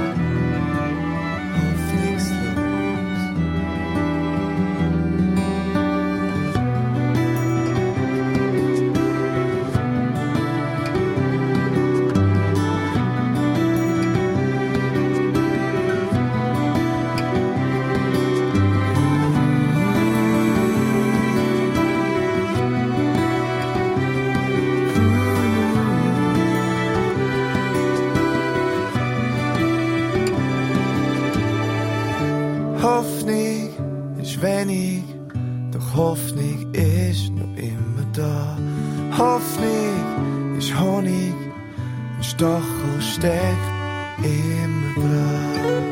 wenig, doch Hoffnung ist noch immer da. Hoffnung ist Honig, ein Stachel steckt immer dran.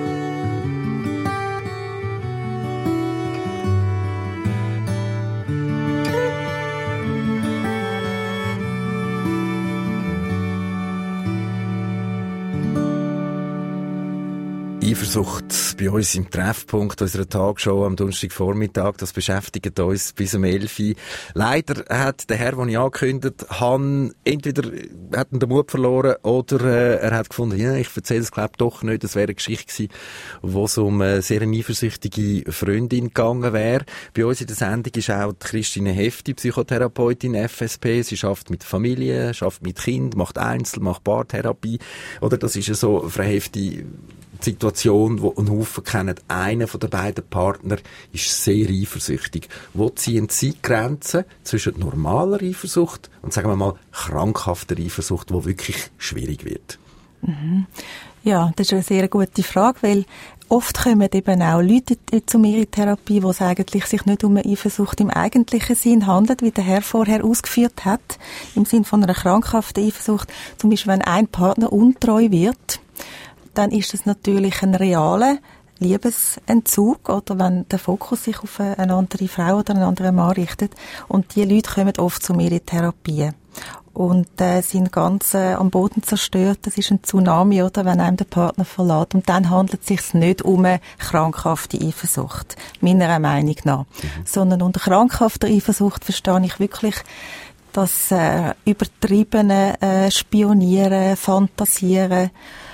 Eifersucht bei uns im Treffpunkt unserer Tagshow am Donnerstagvormittag, das beschäftigt uns bis um elf Uhr. Leider hat der Herr, den ich angekündigt habe, entweder hat er den Mut verloren oder äh, er hat gefunden, ja, ich erzähle es glaube doch nicht, das wäre eine Geschichte gewesen, wo es um eine sehr eifersüchtige Freundin gegangen wäre. Bei uns in der Sendung ist auch die Christine Hefti, Psychotherapeutin, F S P. Sie arbeitet mit Familie, arbeitet mit Kind, macht Einzel-, macht Paartherapie. Oder das ist ja so, Frau Hefti, die Situation, wo ein Haufen kennen, einer von den beiden Partner ist sehr eifersüchtig. Wo ziehen Sie die Grenzen zwischen normaler Eifersucht und, sagen wir mal, krankhafter Eifersucht, die wirklich schwierig wird? Mhm. Ja, das ist eine sehr gute Frage, weil oft kommen eben auch Leute zu mir in Therapie, wo es eigentlich sich nicht um eine Eifersucht im eigentlichen Sinn handelt, wie der Herr vorher ausgeführt hat, im Sinn von einer krankhaften Eifersucht. Zum Beispiel, wenn ein Partner untreu wird, dann ist das natürlich ein realer Liebesentzug, oder wenn der Fokus sich auf eine andere Frau oder einen anderen Mann richtet. Und die Leute kommen oft zu mir in Therapie und äh, sind ganz äh, am Boden zerstört. Das ist ein Tsunami, oder, wenn einem der Partner verlässt. Und dann handelt es sich nicht um eine krankhafte Eifersucht, meiner Meinung nach. Mhm. Sondern unter krankhafter Eifersucht verstehe ich wirklich das äh, übertriebene äh, Spionieren, Fantasieren.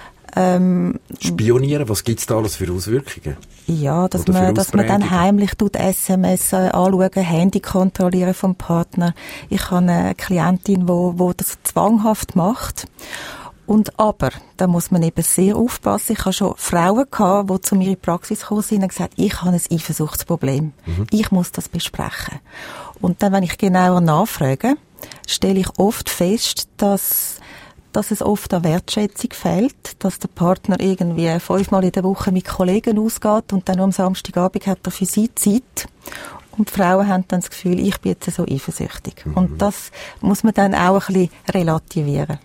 Ähm, Spionieren, was gibt's da alles für Auswirkungen? Ja, dass man, dass man dann heimlich tut S M S äh, anschauen, Handy kontrollieren vom Partner. Ich habe eine Klientin, wo, wo das zwanghaft macht. Und aber, da muss man eben sehr aufpassen. Ich habe schon Frauen gehabt, die zu mir in die Praxis gekommen sind und gesagt, ich habe ein Eifersuchtsproblem. Mhm. Ich muss das besprechen. Und dann, wenn ich genauer nachfrage, stelle ich oft fest, dass dass es oft an Wertschätzung fehlt, dass der Partner irgendwie fünfmal in der Woche mit Kollegen ausgeht und dann am Samstagabend hat er für sie Zeit. Und die Frauen haben dann das Gefühl, ich bin jetzt so eifersüchtig. Mhm. Und das muss man dann auch ein bisschen relativieren.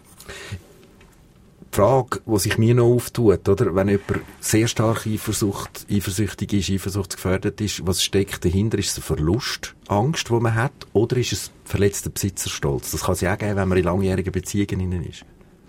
Die Frage, die sich mir noch auftut, oder? Wenn jemand sehr stark Eifersucht, eifersüchtig ist, eifersuchtsgefährdet ist, was steckt dahinter? Ist es eine Verlustangst, die man hat? Oder ist es verletzter Besitzerstolz? Das kann es ja auch geben, wenn man in langjährigen Beziehungen ist.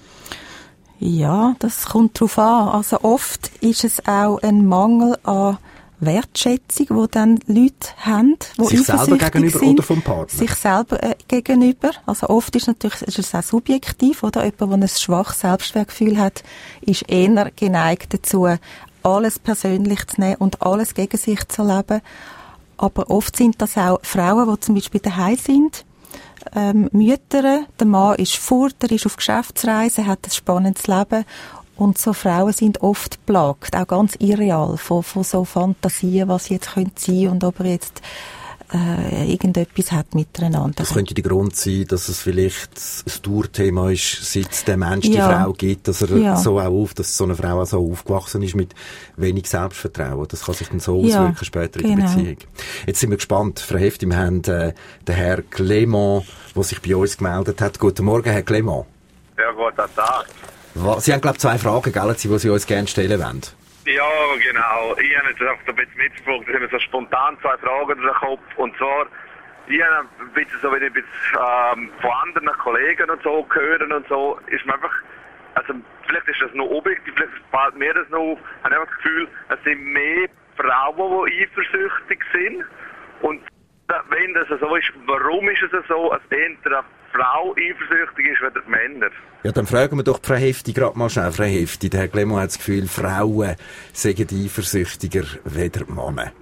Ja, das kommt drauf an. Also oft ist es auch ein Mangel an Wertschätzung, die dann Leute haben, die sich selber gegenüber sind, oder vom Partner? Sich selber äh, gegenüber. Also oft ist natürlich, ist es auch subjektiv, oder? Jemand, der ein schwaches Selbstwertgefühl hat, ist eher geneigt dazu, alles persönlich zu nehmen und alles gegen sich zu erleben. Aber oft sind das auch Frauen, die zum Beispiel daheim sind, ähm, Mütter, der Mann ist fort, er ist auf Geschäftsreise, hat ein spannendes Leben. Und so Frauen sind oft plagt, auch ganz irreal, von, von so Fantasien, was sie jetzt sein können und ob er jetzt äh, irgendetwas hat miteinander. Das könnte der Grund sein, dass es vielleicht ein Dauerthema ist, seit es dem Mensch ja. die Frau gibt, dass er ja. so auch auf, dass so eine Frau auch so aufgewachsen ist mit wenig Selbstvertrauen. Das kann sich dann so auswirken ja, später genau. in der Beziehung. Jetzt sind wir gespannt, Frau Hefti, wir haben äh, den Herrn Clement, der sich bei uns gemeldet hat. Guten Morgen, Herr Clement. Ja, guten Tag. Sie haben, glaube ich, zwei Fragen, gell, die Sie uns gerne stellen wollen. Ja, genau. Ich habe jetzt einfach ein bisschen mitgefragt, ich habe so spontan zwei Fragen in den Kopf. Und zwar, ich habe ein bisschen so, wenn ich jetzt, ähm, von anderen Kollegen und so hören und so, ist man einfach, also vielleicht ist das noch objektiv, vielleicht fällt mir das noch auf, ich habe einfach das Gefühl, es sind mehr Frauen, die eifersüchtig sind. Und wenn das so ist, warum ist es so, als eher eine Frau eifersüchtig ist, wie die Männer? Ja, dann fragen wir doch Frau Hefti gerade mal schnell. Frau Hefti, der Herr Clement hat das Gefühl, Frauen seien eifersüchtiger wie die Männer.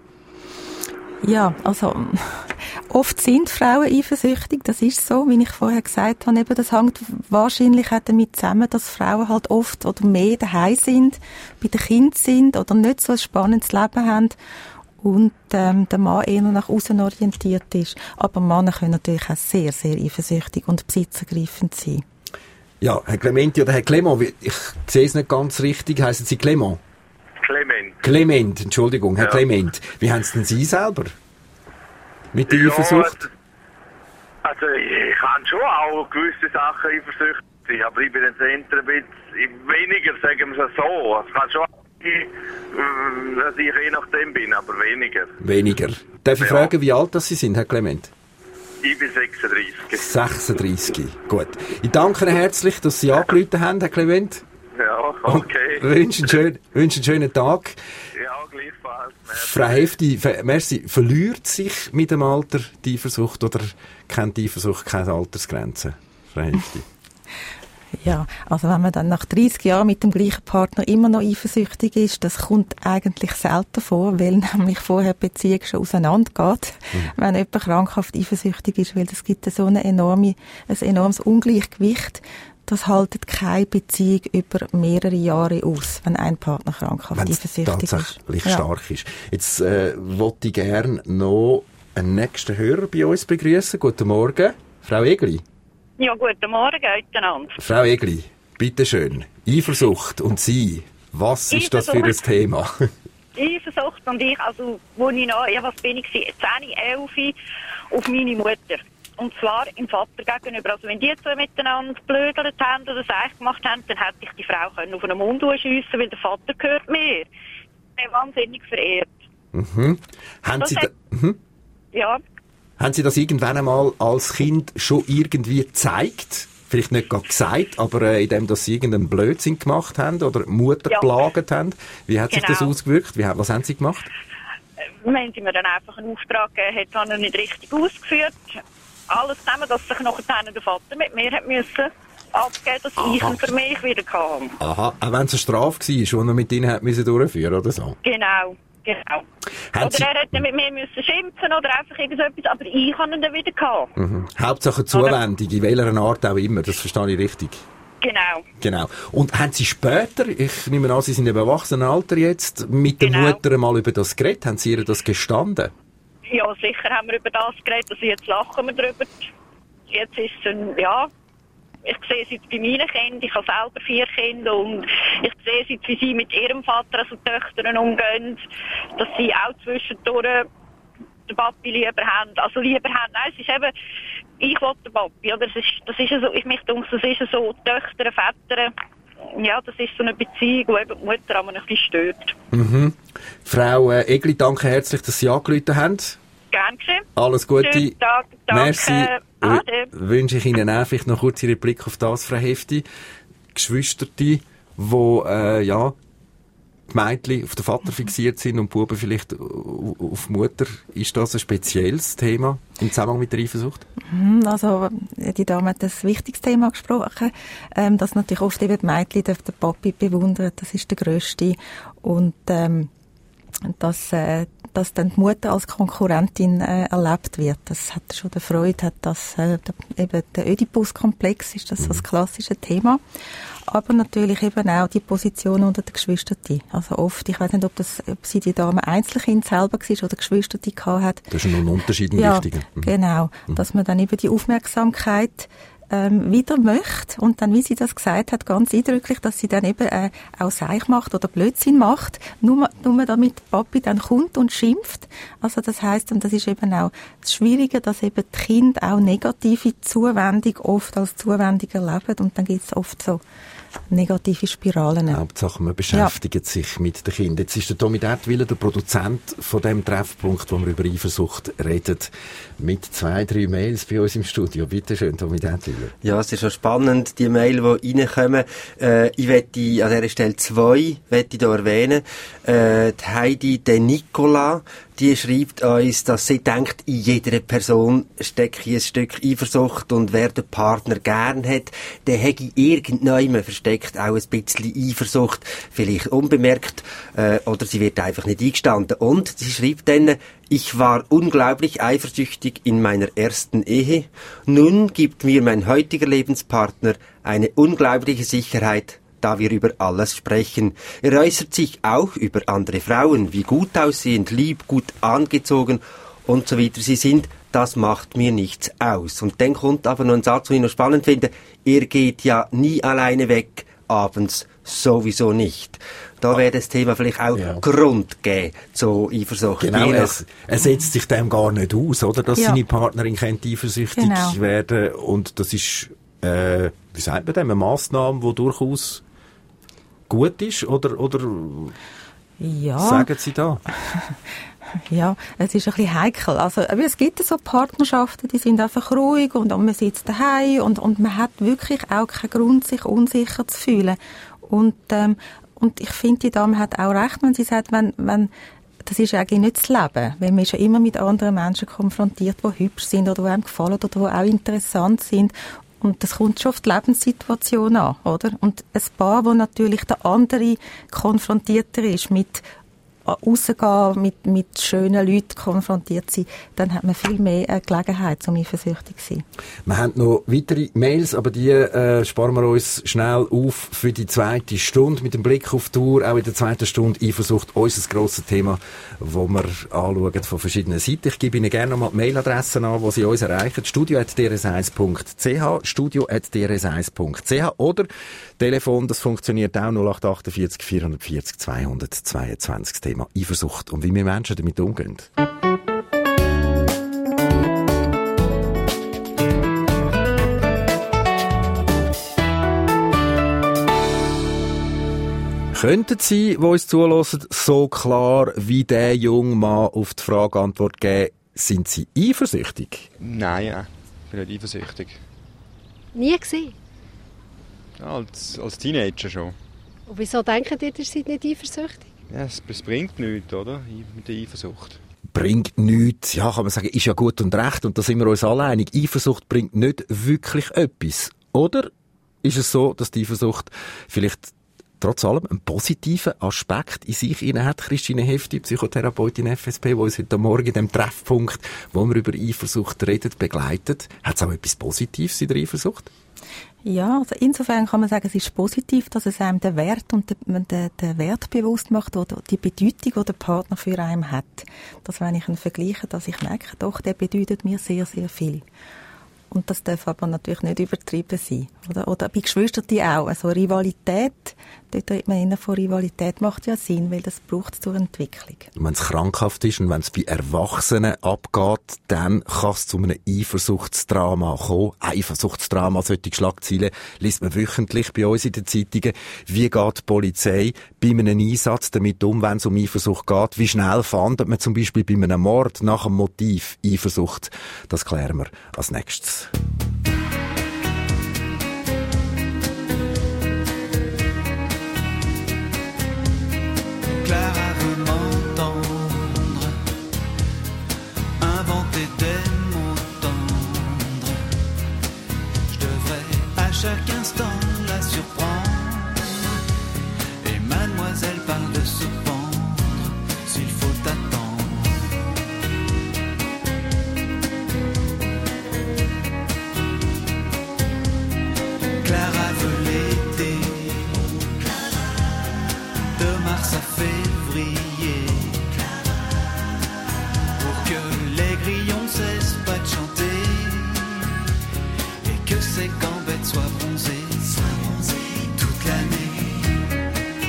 Ja, also oft sind Frauen eifersüchtig, das ist so, wie ich vorher gesagt habe. Eben, das hängt wahrscheinlich auch damit zusammen, dass Frauen halt oft oder mehr daheim sind, bei den Kindern sind oder nicht so ein spannendes Leben haben. Und ähm, der Mann eher nach außen orientiert ist. Aber Männer können natürlich auch sehr, sehr eifersüchtig und besitzergreifend sein. Ja, Herr Clementi oder Herr Clement, ich sehe es nicht ganz richtig. Heissen Sie Clement? Clement. Clement, Entschuldigung, Herr ja. Clement. Wie haben es denn Sie selber mit der ja, Eifersucht? Also ich kann schon auch gewisse Sachen eifersüchtig sein, aber ich bin jetzt eher ein bisschen weniger, sagen wir es so. Es kann schon dass ich je nachdem bin, aber weniger. Weniger. Darf ich ja. fragen, wie alt das Sie sind, Herr Clement? Ich bin sechsunddreissig. sechsunddreissig, gut. Ich danke Ihnen herzlich, dass Sie angerufen haben, Herr Clement. Ja, okay. Und wünsche einen schönen, wünsche einen schönen Tag. Ja, gleichfalls. Merci. Frau Hefti, merci, verliert sich mit dem Alter die Eifersucht oder kennt die Eifersucht keine Altersgrenzen? Frau Hefti. Ja, also wenn man dann nach dreissig Jahren mit dem gleichen Partner immer noch eifersüchtig ist, das kommt eigentlich selten vor, weil nämlich vorher die Beziehung schon auseinandergeht, mhm. wenn jemand krankhaft eifersüchtig ist, weil es gibt so eine enorme, ein enormes Ungleichgewicht, das hält keine Beziehung über mehrere Jahre aus, wenn ein Partner krankhaft Wenn's eifersüchtig ist. tatsächlich ja. stark ist. Jetzt äh, wollte ich gerne noch einen nächsten Hörer bei uns begrüßen. Guten Morgen, Frau Egli. Ja, guten Morgen miteinander. Frau Egli, bitteschön. Eifersucht und Sie, was ist das für ein Thema? Eifersucht und ich, also, wo ich noch, ja, was bin ich gewesen, zehn, elf, auf meine Mutter. Und zwar im Vater gegenüber. Also, wenn die zwei miteinander geblödert haben oder Seich gemacht haben, dann hätte ich die Frau können auf einen Mund schiessen, weil der Vater gehört mir. Ich bin wahnsinnig verehrt. Mhm. Haben das Sie hat, da, mhm. Ja. Haben Sie das irgendwann einmal als Kind schon irgendwie gezeigt? Vielleicht nicht gerade gesagt, aber äh, indem dass Sie irgendeinen Blödsinn gemacht haben oder Mutter ja. gelagert haben. Wie hat genau. sich das ausgewirkt? Wie, was haben Sie gemacht? Wenn sie mir dann einfach einen Auftrag gegeben hat, habe ich nicht richtig ausgeführt. Alles zusammen, dass sich noch der Vater mit mir hat müssen abgeben, dass Aha. ich ihn für mich wieder kam. Aha, auch wenn es eine Strafe war, die er mit Ihnen hat müssen durchführen oder so? Genau. Genau. Haben oder Sie... er hätte mit mir müssen schimpfen oder einfach irgendetwas, aber ich habe ihn dann wieder gehabt. Mhm. Hauptsache Zuwendung, in welcher Art auch immer, das verstehe ich richtig. Genau. Genau. Und haben Sie später, ich nehme an, Sie sind im Erwachsenenalter jetzt, mit der genau. Mutter mal über das geredet? Haben Sie ihr das gestanden? Ja, sicher haben wir über das geredet, also jetzt lachen wir drüber. Jetzt ist es ein, ja, Ich sehe es jetzt bei meinen Kindern, ich habe selber vier Kinder und ich sehe es jetzt, wie sie mit ihrem Vater, also Töchtern, umgehen, dass sie auch zwischendurch den Papi lieber haben. Also lieber haben, nein, es ist eben, ich will den Papi, oder? Das ist, das ist so, ich mich denke, das ist so, Töchter, Väter, ja, das ist so eine Beziehung, die eben die Mutter aber ein bisschen stört. Mhm. Frau äh, Egli, danke herzlich, dass Sie angerufen haben. Gern geschehen. Alles Gute. Schönen Tag, danke. Merci. Ade. Wünsche ich Ihnen auch vielleicht noch kurz Ihren Blick auf das, Frau Hefti. Geschwisterte, wo, äh, ja, die Mädchen auf den Vater fixiert sind und die Buben vielleicht auf die Mutter. Ist das ein spezielles Thema im Zusammenhang mit der Eifersucht? Also, die Dame hat ein wichtiges Thema gesprochen, ähm, dass natürlich oft eben die Mädchen den Papi bewundern, das ist der Grösste. Und, ähm, dass, äh, dass dann die Mutter als Konkurrentin äh, erlebt wird. Das hat schon der Freud, hat das, äh, der, eben der Ödipus-Komplex ist das, das klassische Thema. Aber natürlich eben auch die Position unter den Geschwistern. Also oft, ich weiß nicht, ob, das, ob sie die Dame Einzelkind selber war oder Geschwister gehabt hat. Das ist noch ein Unterschied in ja, Richtung. Mhm. Genau. Dass man dann eben die Aufmerksamkeit ähm, wieder möchte und dann, wie sie das gesagt hat, ganz eindrücklich, dass sie dann eben äh, auch Seich macht oder Blödsinn macht, nur, nur damit Papi dann kommt und schimpft. Also das heisst, und das ist eben auch das Schwierige, dass eben die Kinder auch negative Zuwendung oft als Zuwendung erleben und dann gibt es oft so negative Spiralen. Hauptsache, man beschäftigt ja. sich mit den Kindern. Jetzt ist der Tommy Dertwiller, der Produzent von dem Treffpunkt, wo wir über Eifersucht reden, mit zwei, drei Mails bei uns im Studio. Bitte schön, Tommy Dertwiller. Ja, es ist schon spannend, die Mail, die reinkommen. Äh, ich möchte an dieser Stelle zwei möchte ich hier erwähnen. Äh, die Heidi de Nicola, die schreibt uns, dass sie denkt, in jeder Person steckt ein Stück Eifersucht und wer den Partner gern hat, der hätte irgendjemand versteckt auch ein bisschen Eifersucht, vielleicht unbemerkt, äh, oder sie wird einfach nicht eingestanden. Und sie schreibt dann, ich war unglaublich eifersüchtig in meiner ersten Ehe. Nun gibt mir mein heutiger Lebenspartner eine unglaubliche Sicherheit, da wir über alles sprechen. Er äußert sich auch über andere Frauen, wie gut aussehend, lieb, gut angezogen und so weiter sie sind. Das macht mir nichts aus. Und dann kommt aber noch ein Satz, den ich noch spannend finde. Er geht ja nie alleine weg, abends sowieso nicht. Da wäre das Thema vielleicht auch ja. Grund geben zur Eifersucht. Genau, es, er setzt sich dem gar nicht aus, oder? Dass ja. seine Partnerin könnte eifersüchtig genau. werden. Und das ist, äh, wie sagt man dem, eine Massnahme, die durchaus gut ist, oder, oder ja. sagen Sie da? Ja, es ist ein bisschen heikel. Also, es gibt so Partnerschaften, die sind einfach ruhig und, und man sitzt daheim und, und man hat wirklich auch keinen Grund, sich unsicher zu fühlen. Und, ähm, und ich finde, die Dame hat auch recht, wenn sie sagt, wenn, wenn, das ist eigentlich nicht das Leben. Weil man ist ja immer mit anderen Menschen konfrontiert, die hübsch sind oder die einem gefallen oder die auch interessant sind. Und das kommt schon auf die Lebenssituation an, oder? Und ein Paar, wo natürlich der andere konfrontierter ist mit rausgehen, mit, mit schönen Leuten konfrontiert sein, dann hat man viel mehr äh, Gelegenheit, um eifersüchtig zu sein. Wir haben noch weitere Mails, aber die äh, sparen wir uns schnell auf für die zweite Stunde. Mit dem Blick auf die Uhr, auch in der zweiten Stunde Eifersucht, unser grosses Thema, das wir anschauen von verschiedenen Seiten. Ich gebe Ihnen gerne noch mal die Mailadressen an, wo Sie uns erreichen. studio at d r s eins punkt c h, studio at d r s eins punkt c h oder Telefon, das funktioniert auch, null acht achtundvierzig vierhundertvierzig zweihundertzweiundzwanzig, Thema Eifersucht und wie wir Menschen damit umgehen. Könnten Sie, die uns zulassen, so klar wie der junge Mann auf die Frage Antwort geben, sind Sie eifersüchtig? Nein, ja. Ich bin nicht eifersüchtig. Nie gesehen? Ja, als, als Teenager schon. Und wieso denken ihr, ihr seid nicht eifersüchtig? Ja, es, es bringt nichts, oder? Mit der Eifersucht. Bringt nichts, ja, kann man sagen, ist ja gut und recht und da sind wir uns alle einig. Eifersucht bringt nicht wirklich etwas. Oder ist es so, dass die Eifersucht vielleicht trotz allem einen positiven Aspekt in sich inne hat? Christine Hefti, Psychotherapeutin F S P, die uns heute Morgen in dem Treffpunkt, wo wir über Eifersucht reden, begleitet. Hat es auch etwas Positives in der Eifersucht? Ja, also insofern kann man sagen, es ist positiv, dass es einem den Wert und den, den, den Wert bewusst macht oder die Bedeutung, die der Partner für einen hat. Das, wenn ich ihn vergleiche, dass ich merke, doch, der bedeutet mir sehr, sehr viel. Und das darf aber natürlich nicht übertrieben sein. Oder, oder bei Geschwistern auch. Also Rivalität, dort redet man eher von Rivalität, macht ja Sinn, weil das braucht es zur Entwicklung. Wenn es krankhaft ist und wenn es bei Erwachsenen abgeht, dann kann es zu einem Eifersuchtsdrama kommen. Eifersuchtsdrama, solche Schlagzeilen liest man wöchentlich bei uns in den Zeitungen. Wie geht die Polizei bei einem Einsatz damit um, wenn es um Eifersucht geht? Wie schnell fahndet man zum Beispiel bei einem Mord nach dem Motiv Eifersucht? Das klären wir als nächstes. Clara veut m'entendre, inventer des mots tendres. Je devrais à chaque instant la surprendre. Et mademoiselle parle de se pendre s'il faut attendre. Clara veut l'été, de mars à février, pour que les grillons cessent pas de chanter et que ses gambettes soient bronzées toute l'année.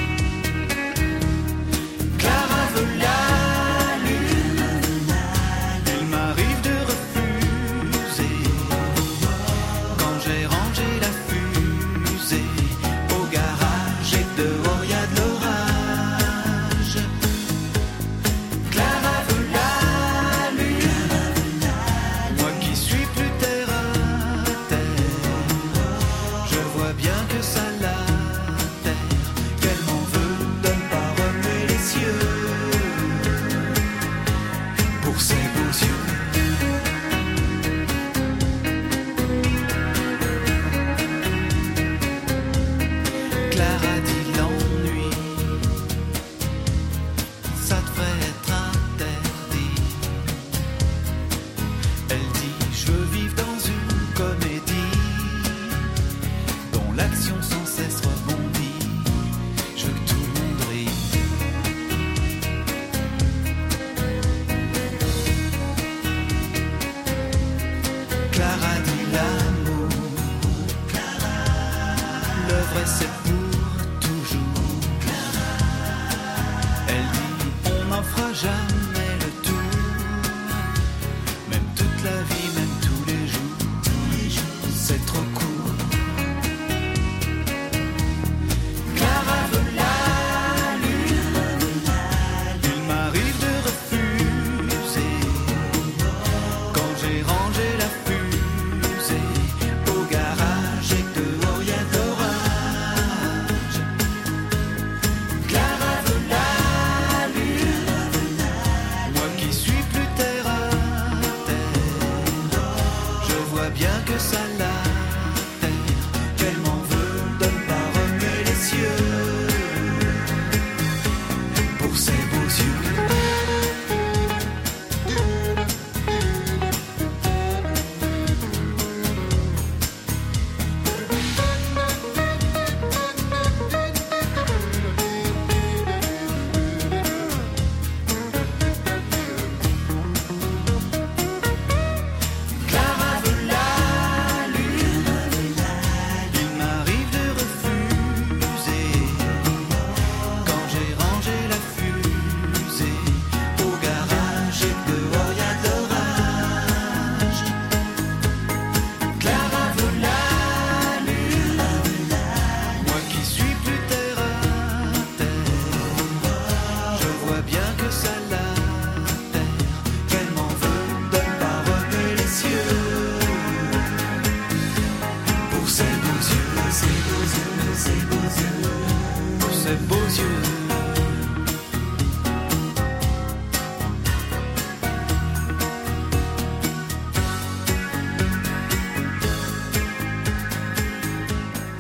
Clara veut la lune, il m'arrive de refuser quand j'ai rangé la fusée au garage et dehors y a de l'orage. Clara veut la lune, moi qui suis plus terre à terre, je vois bien que ça l'atterre, qu'elle m'en veut de ne pas remuer les cieux pour ses beaux yeux. Clara dit l'ennui, ça devrait être interdit. Elle dit je veux vivre dans une comédie dont l'action sans cesse rebondit. Je veux que tout le monde rit. Clara dit l'amour, le vrai c'est pour toujours. Elle dit on n'en fera jamais le tour, même toute la vie, même tous les jours, c'est trop court. Clara veut la lune, il m'arrive de refuser quand j'ai rangé la fusée au garage et que dehors y a d'orage. Clara veut la lune, moi qui suis plus terre à terre, je vois bien que ça l'atterre, qu'elle m'en veut de ne pas remuer les cieux pour ses beaux yeux. Clara veut la lune, il m'arrive de refuser quand j'ai rangé la fusée au garage et que dehors y a d'orage. Clara veut la lune, moi qui suis plus terre à terre, je vois bien que ça l'atterre, qu'elle m'en veut de ne pas remuer les cieux pour ses beaux yeux, ses beaux yeux, ses beaux yeux, pour ses beaux yeux.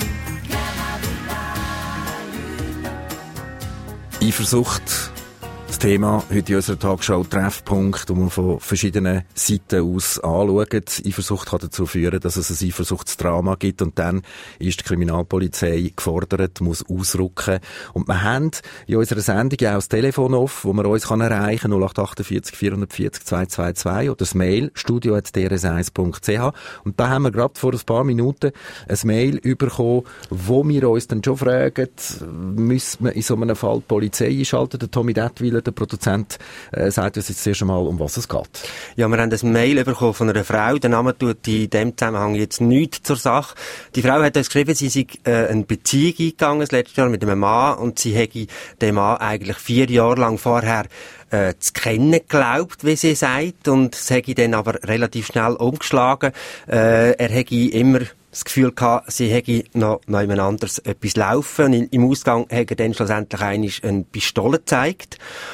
Eifersucht, das Das Thema heute in unserer Talkshow Treffpunkt, wo wir von verschiedenen Seiten aus anschauen. Eifersucht kann dazu führen, dass es ein Eifersuchtsdrama gibt und dann ist die Kriminalpolizei gefordert, muss ausrücken. Und wir haben in unserer Sendung auch das Telefon auf, wo man uns kann erreichen kann, null acht vierundachtzig vierhundertvierzig zweihundertzweiundzwanzig oder das Mail studio at d r s eins punkt c h. Und da haben wir gerade vor ein paar Minuten ein Mail bekommen, wo wir uns dann schon fragen, müssen wir in so einem Fall die Polizei einschalten? Der Tommy Detwiler, der Produzent, äh, sagt uns jetzt zuerst einmal, um was es geht. Ja, wir haben ein Mail bekommen von einer Frau. Der Name tut in dem Zusammenhang jetzt nichts zur Sache. Die Frau hat uns geschrieben, sie sei äh, eine Beziehung eingegangen das letzte Jahr mit einem Mann und sie hätte den Mann eigentlich vier Jahre lang vorher äh, zu kennen geglaubt, wie sie sagt, und es hätte dann aber relativ schnell umgeschlagen. Äh, er hätte immer das Gefühl gehabt, sie hätte noch, noch jemand anderes etwas laufen. Und im Ausgang hat er dann schlussendlich einmal eine Pistole gezeigt.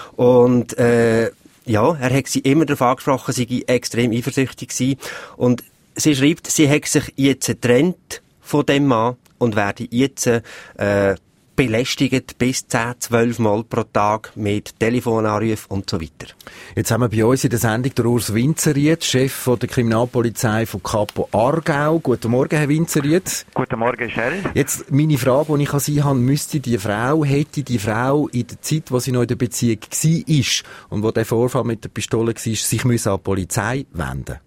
Und, äh, ja, er hat sie immer darauf angesprochen, sie sei extrem eifersüchtig gewesen. Und sie schreibt, sie hat sich jetzt getrennt von dem Mann und werde jetzt, äh, belästigt bis zehn, zwölf Mal pro Tag mit Telefonanrufen und so weiter. Jetzt haben wir bei uns in der Sendung den Urs Winzerried, Chef von der Kriminalpolizei von Kapo Aargau. Guten Morgen, Herr Winzerried. Guten Morgen, Cheryl. Jetzt meine Frage, die ich an Sie habe, müsste die Frau, hätte die Frau in der Zeit, wo sie noch in der Beziehung war und wo der Vorfall mit der Pistole war, sich müssen an die Polizei wenden?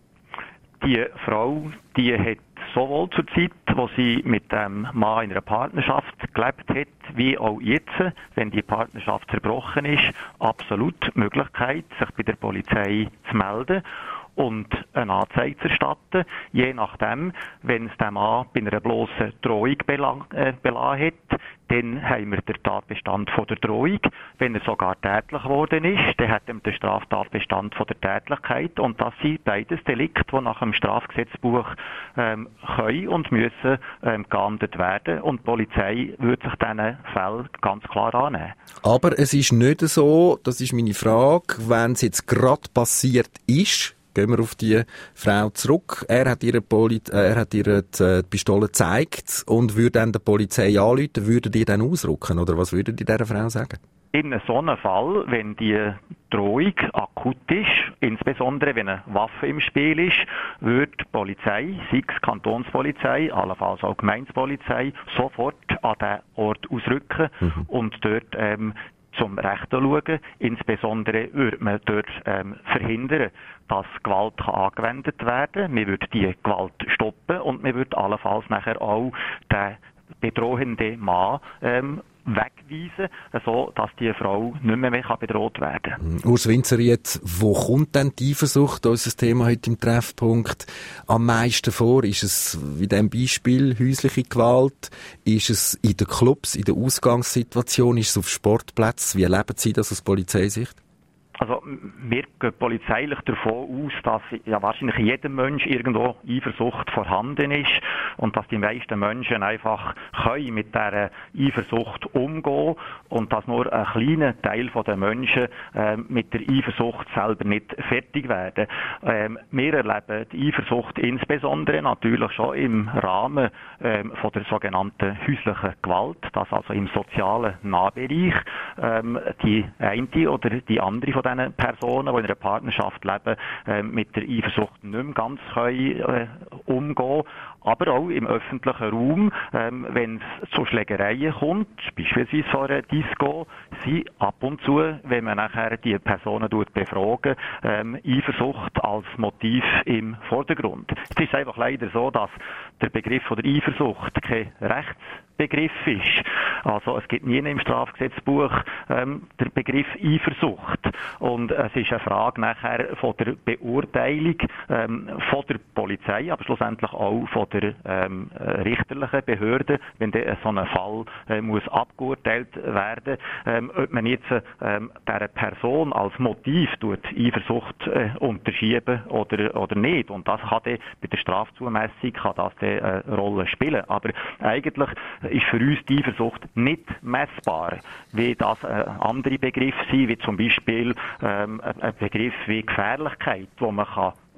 Die Frau, die hat sowohl zur Zeit, wo sie mit dem Mann in einer Partnerschaft gelebt hat, wie auch jetzt, wenn die Partnerschaft zerbrochen ist, absolut die Möglichkeit, sich bei der Polizei zu melden und eine Anzeige zu erstatten. Je nachdem, wenn es dem Mann bei einer bloßen Drohung belassen äh, hat, dann haben wir den Tatbestand von der Drohung. Wenn er sogar tätlich geworden ist, dann hat er den Straftatbestand von der Tätlichkeit. Und das sind beides Delikte, die nach dem Strafgesetzbuch ähm, können und müssen ähm, geahndet werden. Und die Polizei würde sich diesen Fällen ganz klar annehmen. Aber es ist nicht so, das ist meine Frage, wenn es jetzt gerade passiert ist, gehen wir auf die Frau zurück. Er hat ihre, Poli- äh, er hat ihre die Pistole gezeigt und würde dann der Polizei anrufen, würde die dann ausrücken? Oder was würde die dieser Frau sagen? In so einem Fall, wenn die Drohung akut ist, insbesondere wenn eine Waffe im Spiel ist, würde die Polizei, sei es Kantonspolizei, allenfalls auch Gemeindepolizei, sofort an diesen Ort ausrücken mhm. und dort ähm, zum Rechten schauen. Insbesondere würde man dort ähm, verhindern, dass Gewalt kann angewendet werden kann. Man würde die Gewalt stoppen und man würde allenfalls nachher auch den bedrohenden Mann ähm, wegweisen, so dass die Frau nicht mehr, mehr bedroht werden kann. Urs Winzerried, wo kommt denn die Eifersucht, unser Thema heute im Treffpunkt, am meisten vor? Ist es in diesem Beispiel häusliche Gewalt? Ist es in den Clubs, in der Ausgangssituation? Ist es auf Sportplätzen? Wie erleben Sie das aus Polizeisicht? Also, wir gehen polizeilich davon aus, dass ja wahrscheinlich jedem Mensch irgendwo Eifersucht vorhanden ist und dass die meisten Menschen einfach können mit dieser Eifersucht umgehen und dass nur ein kleiner Teil der Menschen äh, mit der Eifersucht selber nicht fertig werden. Ähm, wir erleben die Eifersucht insbesondere natürlich schon im Rahmen ähm, von der sogenannten häuslichen Gewalt, das also im sozialen Nahbereich ähm, die eine oder die andere von diesen Personen, die in einer Partnerschaft leben, äh, mit der Eifersucht nicht mehr ganz können, äh, umgehen. Aber auch im öffentlichen Raum, ähm, wenn es zu Schlägereien kommt, beispielsweise vor einer Disco, sind ab und zu, wenn man nachher die Personen befragen, ähm, Eifersucht als Motiv im Vordergrund. Es ist einfach leider so, dass der Begriff von der Eifersucht kein Rechtsbegriff ist. Also es gibt nie im Strafgesetzbuch ähm, der Begriff Eifersucht. Und es ist eine Frage nachher von der Beurteilung ähm, von der Polizei, aber schlussendlich auch von der ähm, richterlichen Behörde, wenn der, so ein Fall äh, muss abgeurteilt werden, ähm, ob man jetzt ähm, dieser Person als Motiv tut, Eifersucht äh, unterschieben oder, oder nicht. Und das kann dann bei der Strafzumessung kann das dann eine Rolle spielen. Aber eigentlich ist für uns die Eifersucht nicht messbar, wie das äh, andere Begriffe sind, wie zum Beispiel ähm, ein Begriff wie Gefährlichkeit, wo man kann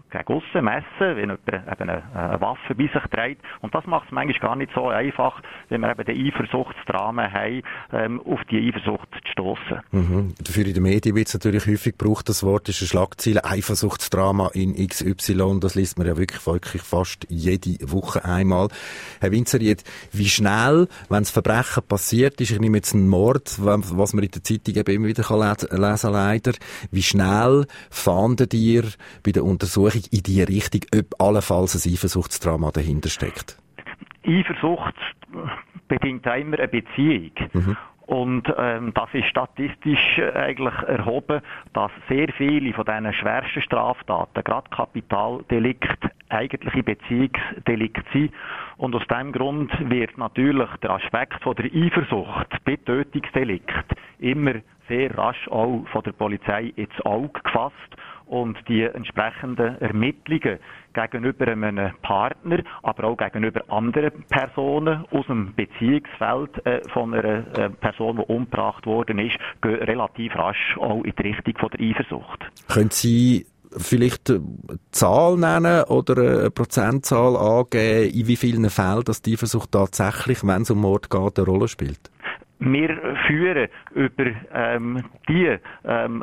gegen aussen messen, wenn jemand eben eine, eine Waffe bei sich trägt. Und das macht es manchmal gar nicht so einfach, wenn wir eben den Eifersuchtsdramen haben, ähm, auf die Eifersucht zu stossen. Mhm. Dafür in den Medien wird es natürlich häufig gebraucht, das Wort ist eine Schlagzeile, Eifersuchtsdrama in X Y, das liest man ja wirklich, wirklich fast jede Woche einmal. Herr Winzeried, wie schnell, wenn das Verbrechen passiert ist, ich nehme jetzt einen Mord, was man in der Zeitung eben immer wieder kann lesen leider, wie schnell fahndet ihr bei der Untersuchung in die Richtung, ob allenfalls ein Eifersuchtsdrama dahinter steckt? Eifersucht bedingt immer eine Beziehung. Mhm. Und ähm, das ist statistisch eigentlich erhoben, dass sehr viele von diesen schwersten Straftaten, gerade Kapitaldelikt, eigentliche Beziehungsdelikt sind. Und aus diesem Grund wird natürlich der Aspekt von der Eifersucht bei Tötungsdelikt immer sehr rasch auch von der Polizei ins Auge gefasst. Und die entsprechenden Ermittlungen gegenüber einem Partner, aber auch gegenüber anderen Personen aus dem Beziehungsfeld äh, von einer äh, Person, die umgebracht worden ist, gehen relativ rasch auch in die Richtung von der Eifersucht. Können Sie vielleicht eine Zahl nennen oder eine Prozentzahl angeben, in wie vielen Fällen dass die Eifersucht tatsächlich, wenn es um Mord geht, eine Rolle spielt? Wir führen über ähm, die ähm,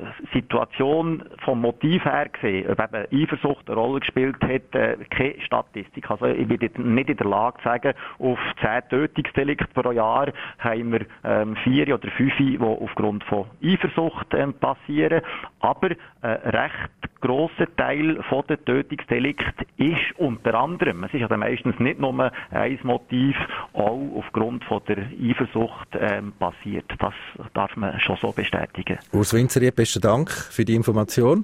Situation vom Motiv her gesehen, ob eben Eifersucht eine Rolle gespielt hat, äh, keine Statistik. Also ich bin nicht in der Lage zu sagen, auf zehn Tötungsdelikte pro Jahr haben wir ähm, vier oder fünf, die aufgrund von Eifersucht ähm, passieren. Aber ein recht grosser Teil von den Tötungsdelikten ist unter anderem, es ist ja meistens nicht nur ein Motiv, auch aufgrund von der Eifersucht ähm, passiert. Das darf man schon so bestätigen. Urs Winzeried, besten Dank für die Information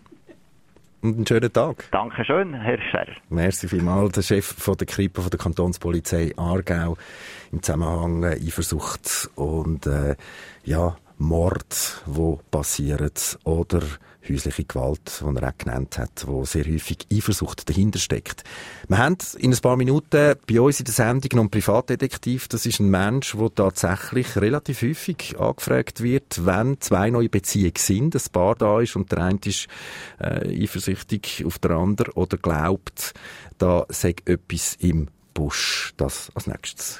und einen schönen Tag. Dankeschön, Herr Scherr. Merci vielmals, der Chef von der Kripo von der Kantonspolizei Aargau im Zusammenhang äh, Eifersucht und äh, ja, Mord, wo passiert, oder häusliche Gewalt, die er auch genannt hat, wo sehr häufig Eifersucht dahinter steckt. Wir haben in ein paar Minuten bei uns in der Sendung noch einen Privatdetektiv. Das ist ein Mensch, der tatsächlich relativ häufig angefragt wird, wenn zwei neue Beziehungen sind, ein Paar da ist und der eine ist äh, eifersüchtig auf der andere oder glaubt, da sei etwas im Busch. Das als nächstes.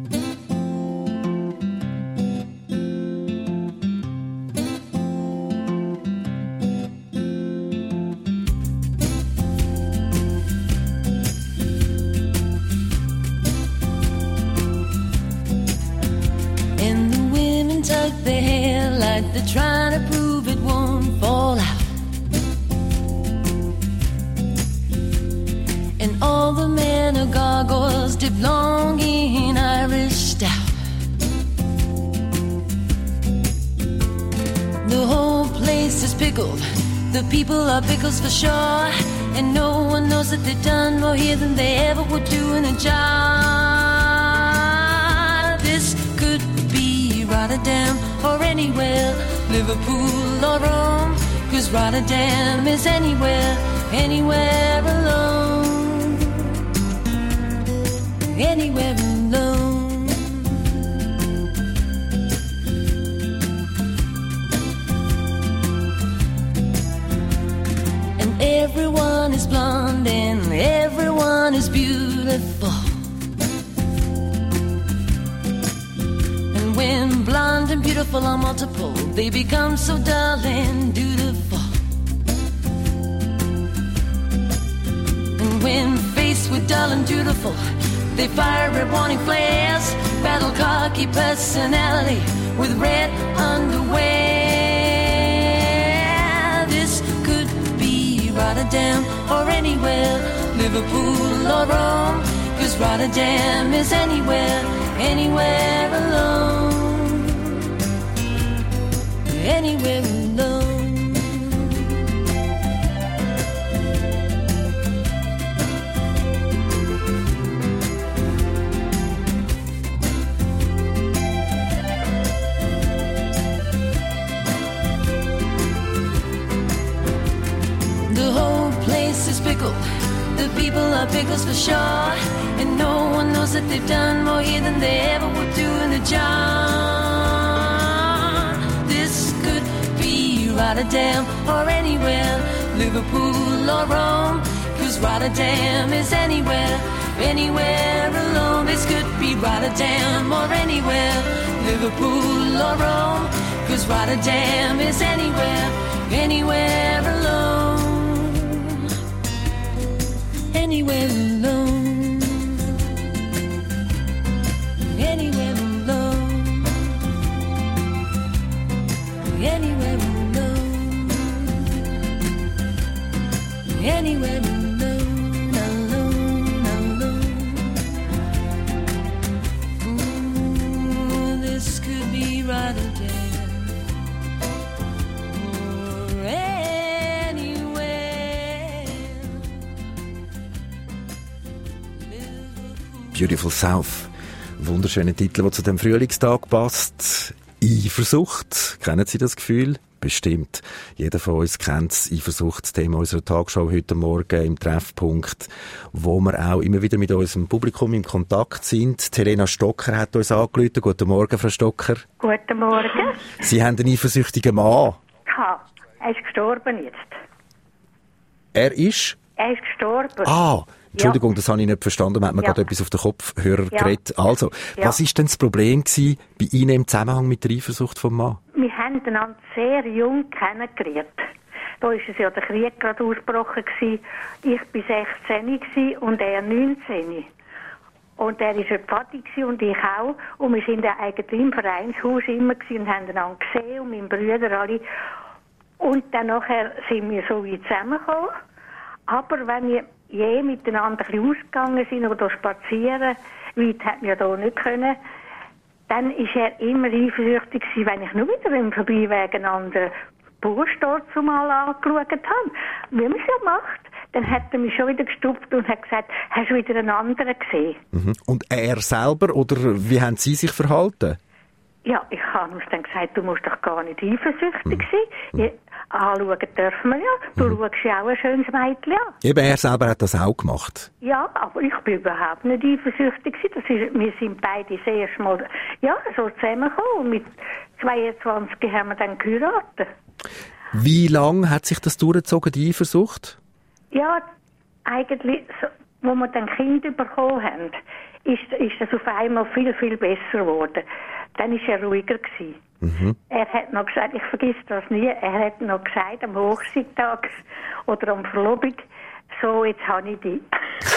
Their hair like they're trying to prove it won't fall out. And all the men are gargoyles dipped long in Irish stout. The whole place is pickled, the people are pickles for sure. And no one knows that they've done more here than they ever would do in a jar. This could be Rotterdam or anywhere, Liverpool or Rome, 'cause Rotterdam is anywhere, anywhere alone, anywhere alone. And everyone is blonde and everyone is beautiful. When blonde and beautiful are multiple, they become so dull and dutiful. And when faced with dull and dutiful, they fire at warning flares, battle cocky personality with red underwear. This could be Rotterdam or anywhere, Liverpool or Rome, 'cause Rotterdam is anywhere, anywhere alone, anywhere alone. The whole place is pickled, the people are pickles for sure. And no one knows that they've done more here than they ever would do in a jar. This could be Rotterdam or anywhere, Liverpool or Rome, 'cause Rotterdam is anywhere, anywhere alone. This could be Rotterdam or anywhere, Liverpool or Rome, 'cause Rotterdam is anywhere, anywhere alone, anywhere alone, anywhere alone, anywhere alone, anywhere alone, alone, alone. Ooh, this could be Rotterdam. Beautiful South. Wunderschöner Titel, der zu dem Frühlingstag passt. Eifersucht. Kennen Sie das Gefühl? Bestimmt. Jeder von uns kennt das Eifersuchtsthema unserer Tagesschau heute Morgen im Treffpunkt, wo wir auch immer wieder mit unserem Publikum in Kontakt sind. Helena Stocker hat uns angerufen. Guten Morgen, Frau Stocker. Guten Morgen. Sie haben einen eifersüchtigen Mann. Ja, er ist gestorben jetzt. Er ist? Er ist gestorben. Ah, Entschuldigung, ja. Das habe ich nicht verstanden. Man hat mir Ja. gerade etwas auf den Kopfhörer Ja. geredet. Also, Ja. was ist denn das Problem gewesen bei Ihnen im Zusammenhang mit der Eifersucht vom Mann? Wir haben einander sehr jung kennengelernt. Da war es ja der Krieg gerade ausgebrochen gewesen. Ich war sechzehn gewesen und er neunzehn. Und er war ein Pfadi gewesen und ich auch. Und wir sind eigentlich im Vereinshaus immer gewesen und haben einander gesehen und meine Brüder alle. Und dann nachher sind wir so weit zusammengekommen. Aber wenn wir je miteinander ein bisschen ausgegangen sind oder spazieren, weit hätten wir da nicht können, dann war er immer eifersüchtig gewesen, wenn ich nur wieder im Vorbeiweg einen anderen Bursch dort zumal angeschaut habe. Wie man es ja macht. Dann hat er mich schon wieder gestupft und hat gesagt, hast du wieder einen anderen gesehen? Mhm. Und er selber, oder wie haben Sie sich verhalten? Ja, ich habe uns dann gesagt, du musst doch gar nicht eifersüchtig sein. Ja, anschauen dürfen wir ja. Du Mhm. schaust ja auch ein schönes Mädchen an. Eben, er selber hat das auch gemacht. Ja, aber ich bin überhaupt nicht eifersüchtig gewesen. Das ist, wir sind beide das erste Mal, ja, so zusammengekommen. Und mit zweiundzwanzig haben wir dann geheiratet. Wie lange hat sich das durchgezogen, die Eifersucht? Ja, eigentlich, so, wo wir dann Kind bekommen haben, ist, ist das auf einmal viel, viel besser geworden. Dann war er ruhiger gewesen. Mhm. Er hat noch gesagt, ich vergiss das nie, er hat noch gesagt am Hochzeittag oder am Verlobung, so, jetzt habe ich dich.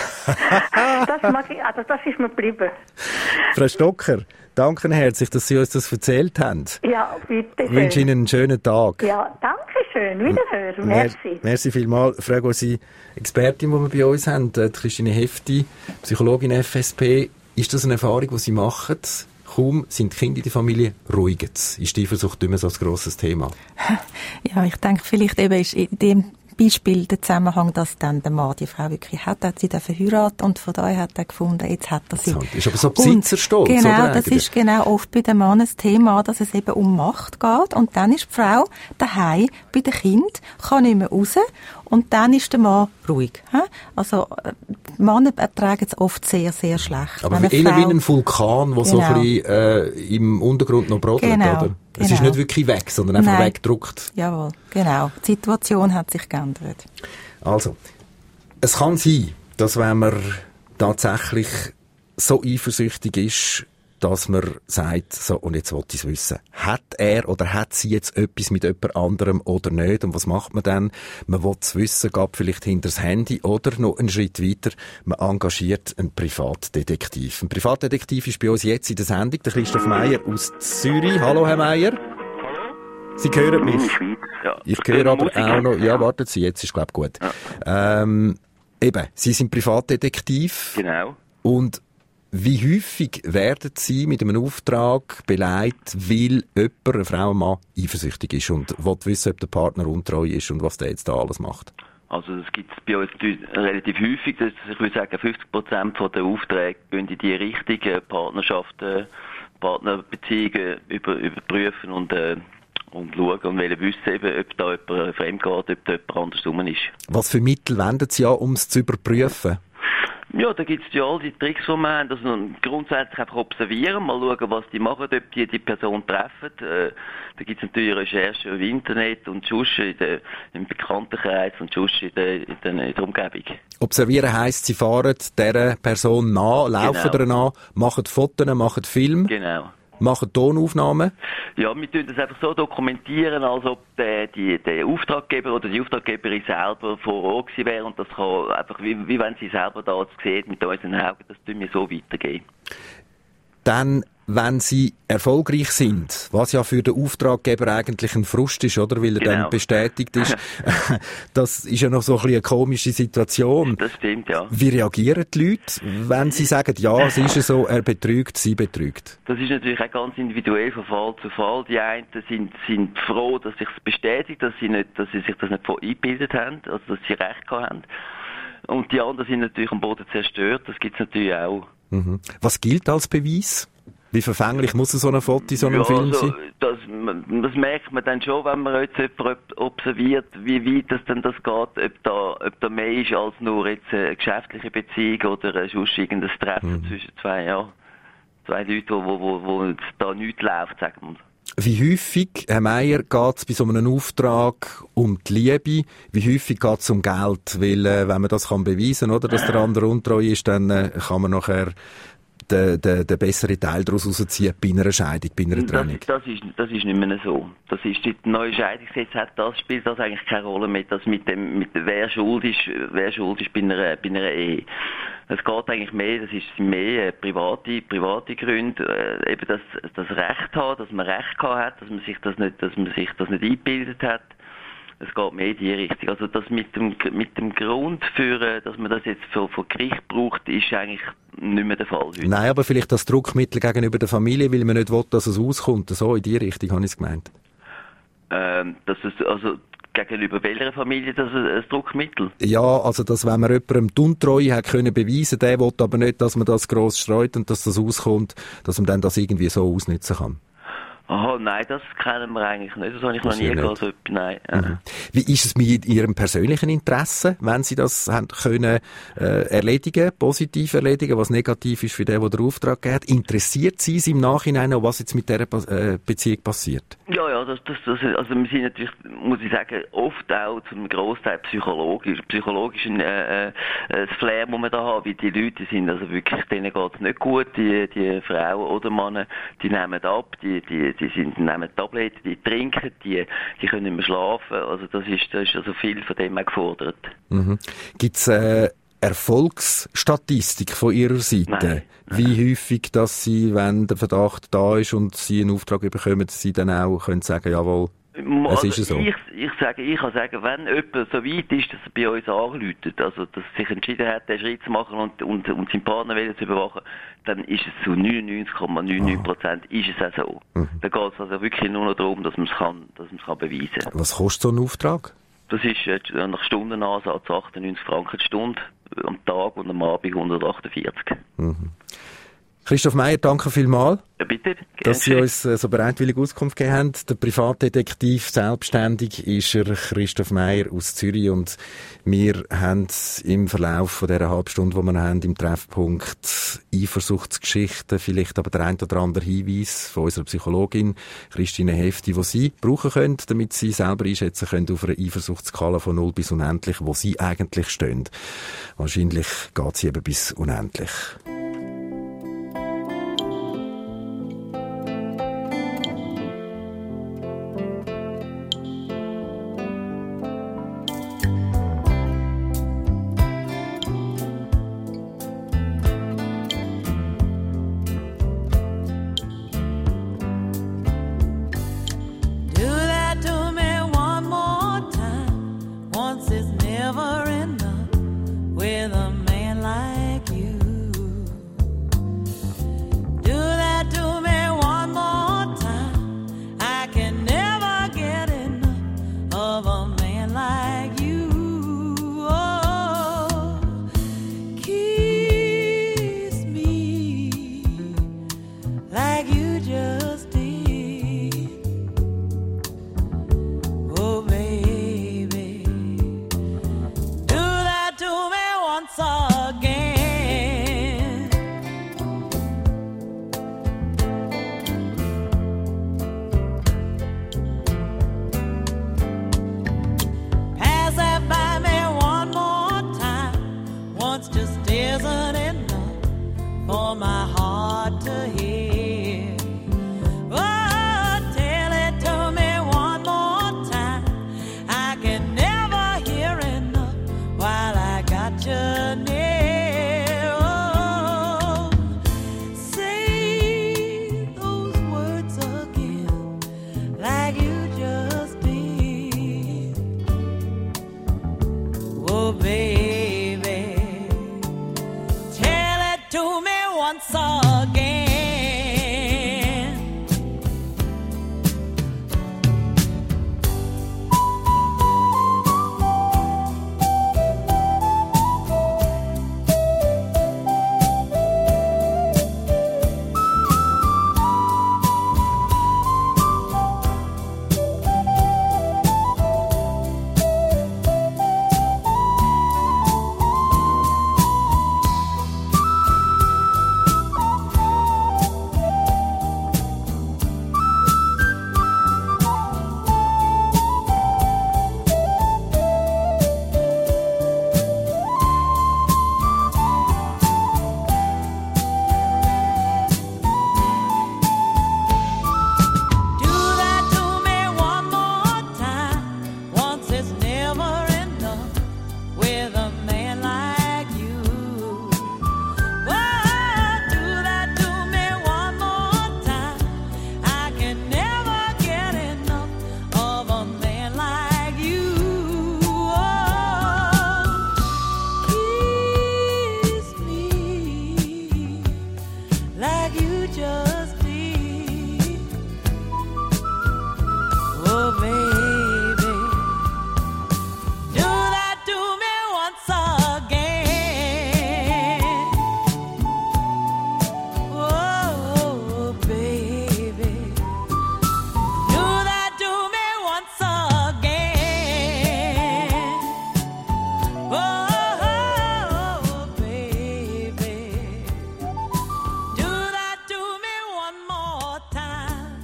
das, mag ich, also das ist mir geblieben. Frau Stocker, danke herzlich, dass Sie uns das erzählt haben. Ja, bitte Ich wünsche schön. Ihnen einen schönen Tag. Ja, danke schön. Wiederhören. Merci. Merci vielmals. Frage unsere Expertin, die wir bei uns haben, die Christine Hefti, Psychologin F S P. Ist das eine Erfahrung, die Sie machen? Kaum sind die Kinder in der Familie, ruhig. Ist die Eifersucht nicht mehr so ein grosses Thema? Ja, ich denke, vielleicht eben ist in dem Beispiel der Zusammenhang, dass dann der Mann die Frau wirklich hat, hat sie dann verheiratet und von daher hat er gefunden, jetzt hat er sie. Ist aber so Besitzerstolz, und, Genau, oder das eigentlich? ist genau oft bei dem Mann ein Thema, dass es eben um Macht geht und dann ist die Frau daheim bei dem Kind, kann nicht mehr raus und dann ist der Mann ruhig. He? Also äh, Männer ertragen es oft sehr, sehr schlecht. Aber Wenn eine eher Frau- wie ein Vulkan, der so Genau. ein bisschen äh, im Untergrund noch brodelt, Genau, oder? Es ist genau. nicht wirklich weg, sondern einfach Nein. weggedruckt. Jawohl, genau. Die Situation hat sich geändert. Also, es kann sein, dass wenn man tatsächlich so eifersüchtig ist, dass man sagt, so, und jetzt wollte ich es wissen. Hat er oder hat sie jetzt etwas mit jemand anderem oder nicht? Und was macht man dann? Man will es wissen, geht vielleicht hinter das Handy oder noch einen Schritt weiter, man engagiert einen Privatdetektiv. Ein Privatdetektiv ist bei uns jetzt in der Sendung, der Christoph Meier aus Zürich. Hallo, Herr Meier. Sie hören mich. Ich höre aber auch noch, ja, warten Sie, jetzt ist, glaube ich, gut. Ähm, eben, Sie sind Privatdetektiv. Genau. Und wie häufig werden Sie mit einem Auftrag beleidigt, weil jemand, eine Frau, ein Mann, eifersüchtig ist und will wissen, ob der Partner untreu ist und was der jetzt da alles macht? Also das gibt es bei uns relativ häufig. Das, ich würde sagen, fünfzig Prozent der Aufträge gehen in die Richtung, äh, Partnerschaften, Partnerbeziehungen über, überprüfen und, äh, und schauen und wollen wissen, eben, ob da jemand fremd geht, ob da jemand anders rum ist. Was für Mittel wenden Sie an, um es zu überprüfen? Ja, da gibt's ja all die Tricks, die wir haben. Also grundsätzlich einfach observieren, mal schauen, was die machen, ob die die Person treffen. Äh, da gibt's natürlich Recherchen im Internet und sonst in der, im Bekanntenkreis und sonst in der, in der, in der Umgebung. Observieren heisst, Sie fahren dieser Person nach, laufen Genau. ihr nach, machen Fotos, machen Filme, Genau. machen Tonaufnahmen. Ja, wir tun das einfach so dokumentieren, als ob der, die, der Auftraggeber oder die Auftraggeberin selber vor Ort gewesen wäre und das kann einfach, wie, wie wenn sie selber da sieht mit unseren Augen, das tun wir so weitergeben. Dann, wenn Sie erfolgreich sind, was ja für den Auftraggeber eigentlich ein Frust ist, oder? Weil er Genau. dann bestätigt ist. Das ist ja noch so ein bisschen eine komische Situation. Das stimmt, ja. Wie reagieren die Leute, wenn sie sagen, ja, es ist so, er betrügt, sie betrügt? Das ist natürlich auch ganz individuell von Fall zu Fall. Die einen sind, sind froh, dass sich bestätigt, dass sie nicht, dass sie sich das nicht von eingebildet haben, also dass sie recht gehabt haben. Und die anderen sind natürlich am Boden zerstört, das gibt's natürlich auch. Mhm. Was gilt als Beweis? Wie verfänglich muss so ein Foto in so einem ja, Film also, sein? Das, das merkt man dann schon, wenn man jetzt jemanden observiert, wie weit das denn das geht, ob da, ob da mehr ist als nur jetzt eine geschäftliche Beziehung oder ein sonst irgendein Treffen Mhm. zwischen zwei, ja, zwei Leuten, wo, wo, wo, wo jetzt da nichts läuft, sagen wir. Wie häufig, Herr Meier, geht es bei so einem Auftrag um die Liebe? Wie häufig geht es um Geld? Weil, äh, wenn man das kann beweisen kann, dass der andere untreu ist, dann äh, kann man nachher den, den, den besseren Teil daraus rausziehen bei einer Scheidung, bei einer Trennung. Das, das, ist, das ist nicht mehr so. Das ist, die neue Scheidungsgesetz hat das, spielt das eigentlich keine Rolle mehr, dass mit dem, mit dem, wer schuld ist, wer schuld ist bei einer, bei einer Ehe. Es geht eigentlich mehr, das ist mehr äh, private, private Gründe, äh, eben das, das Recht haben, dass man Recht gehabt hat, dass man sich das nicht, dass man sich das nicht eingebildet hat. Es geht mehr in die Richtung. Also das mit dem, mit dem Grund für, äh, dass man das jetzt für, für Gericht braucht, ist eigentlich nicht mehr der Fall heute. Nein, aber vielleicht das Druckmittel gegenüber der Familie, weil man nicht will, dass es auskommt. So in die Richtung habe ich es gemeint. Ähm, dass es, also gegenüber welcher Familie das ein, ein Druckmittel? Ja, also dass wenn man jemandem die Untreue hat können beweisen, der will aber nicht, dass man das gross streut und dass das auskommt, dass man dann das irgendwie so ausnutzen kann. Aha, nein, das kennen wir eigentlich nicht. Das habe ich Das noch nie ja gehört. So, nein. Mhm. Wie ist es mit Ihrem persönlichen Interesse, wenn Sie das haben können äh, erledigen, positiv erledigen, was negativ ist für den, der den Auftrag gibt? Interessiert Sie es im Nachhinein noch, was jetzt mit dieser äh, Beziehung passiert? Ja, ja, das, das, das, also wir sind natürlich, muss ich sagen, oft auch zu einem Großteil psychologisch. Psychologisch ein, äh, äh, das Flair, das wir da haben, wie die Leute sind, also wirklich, denen geht es nicht gut, die, die Frauen oder Männer, die nehmen ab, die, die, die sind, nehmen Tabletten, die trinken, die, die können nicht mehr schlafen, also das ist, das ist also viel von dem auch gefordert. Mhm. Gibt es äh, Erfolgsstatistik von Ihrer Seite? Nein. Wie häufig, dass Sie, wenn der Verdacht da ist und Sie einen Auftrag bekommen, Sie dann auch können sagen, jawohl, es ist so? Ich, ich, sage, ich kann sagen, wenn jemand so weit ist, dass er bei uns anruft, also dass er sich entschieden hat, den Schritt zu machen und, und, und seinen Partner wieder zu überwachen, dann ist es zu neunundneunzig Komma neunundneunzig Prozent ist es auch so. Mhm. Da geht es also wirklich nur noch darum, dass man es kann, dass man es kann beweisen kann. Was kostet so ein Auftrag? Das ist äh, nach Stundenansatz achtundneunzig Franken die Stunde, am Tag und am Abend hundertachtundvierzig. Mhm. Christoph Meier, danke vielmals, ja, bitte. dass Sie uns äh, so bereitwillig Auskunft gegeben haben. Der Privatdetektiv selbstständig ist er, Christoph Meier aus Zürich, und wir haben im Verlauf von dieser halben Stunde, die wir haben, im Treffpunkt Eifersuchtsgeschichten, vielleicht aber der ein oder andere Hinweis von unserer Psychologin Christine Hefti, die Sie brauchen können, damit Sie selber einschätzen können auf einer Eifersuchtsskala von null bis unendlich, wo Sie eigentlich stehen. Wahrscheinlich geht sie eben bis unendlich. Never enough with a man like you. just be. Oh, baby, do that to me once again. Oh, baby, do that to me once again. Oh, baby, do that to me one more time.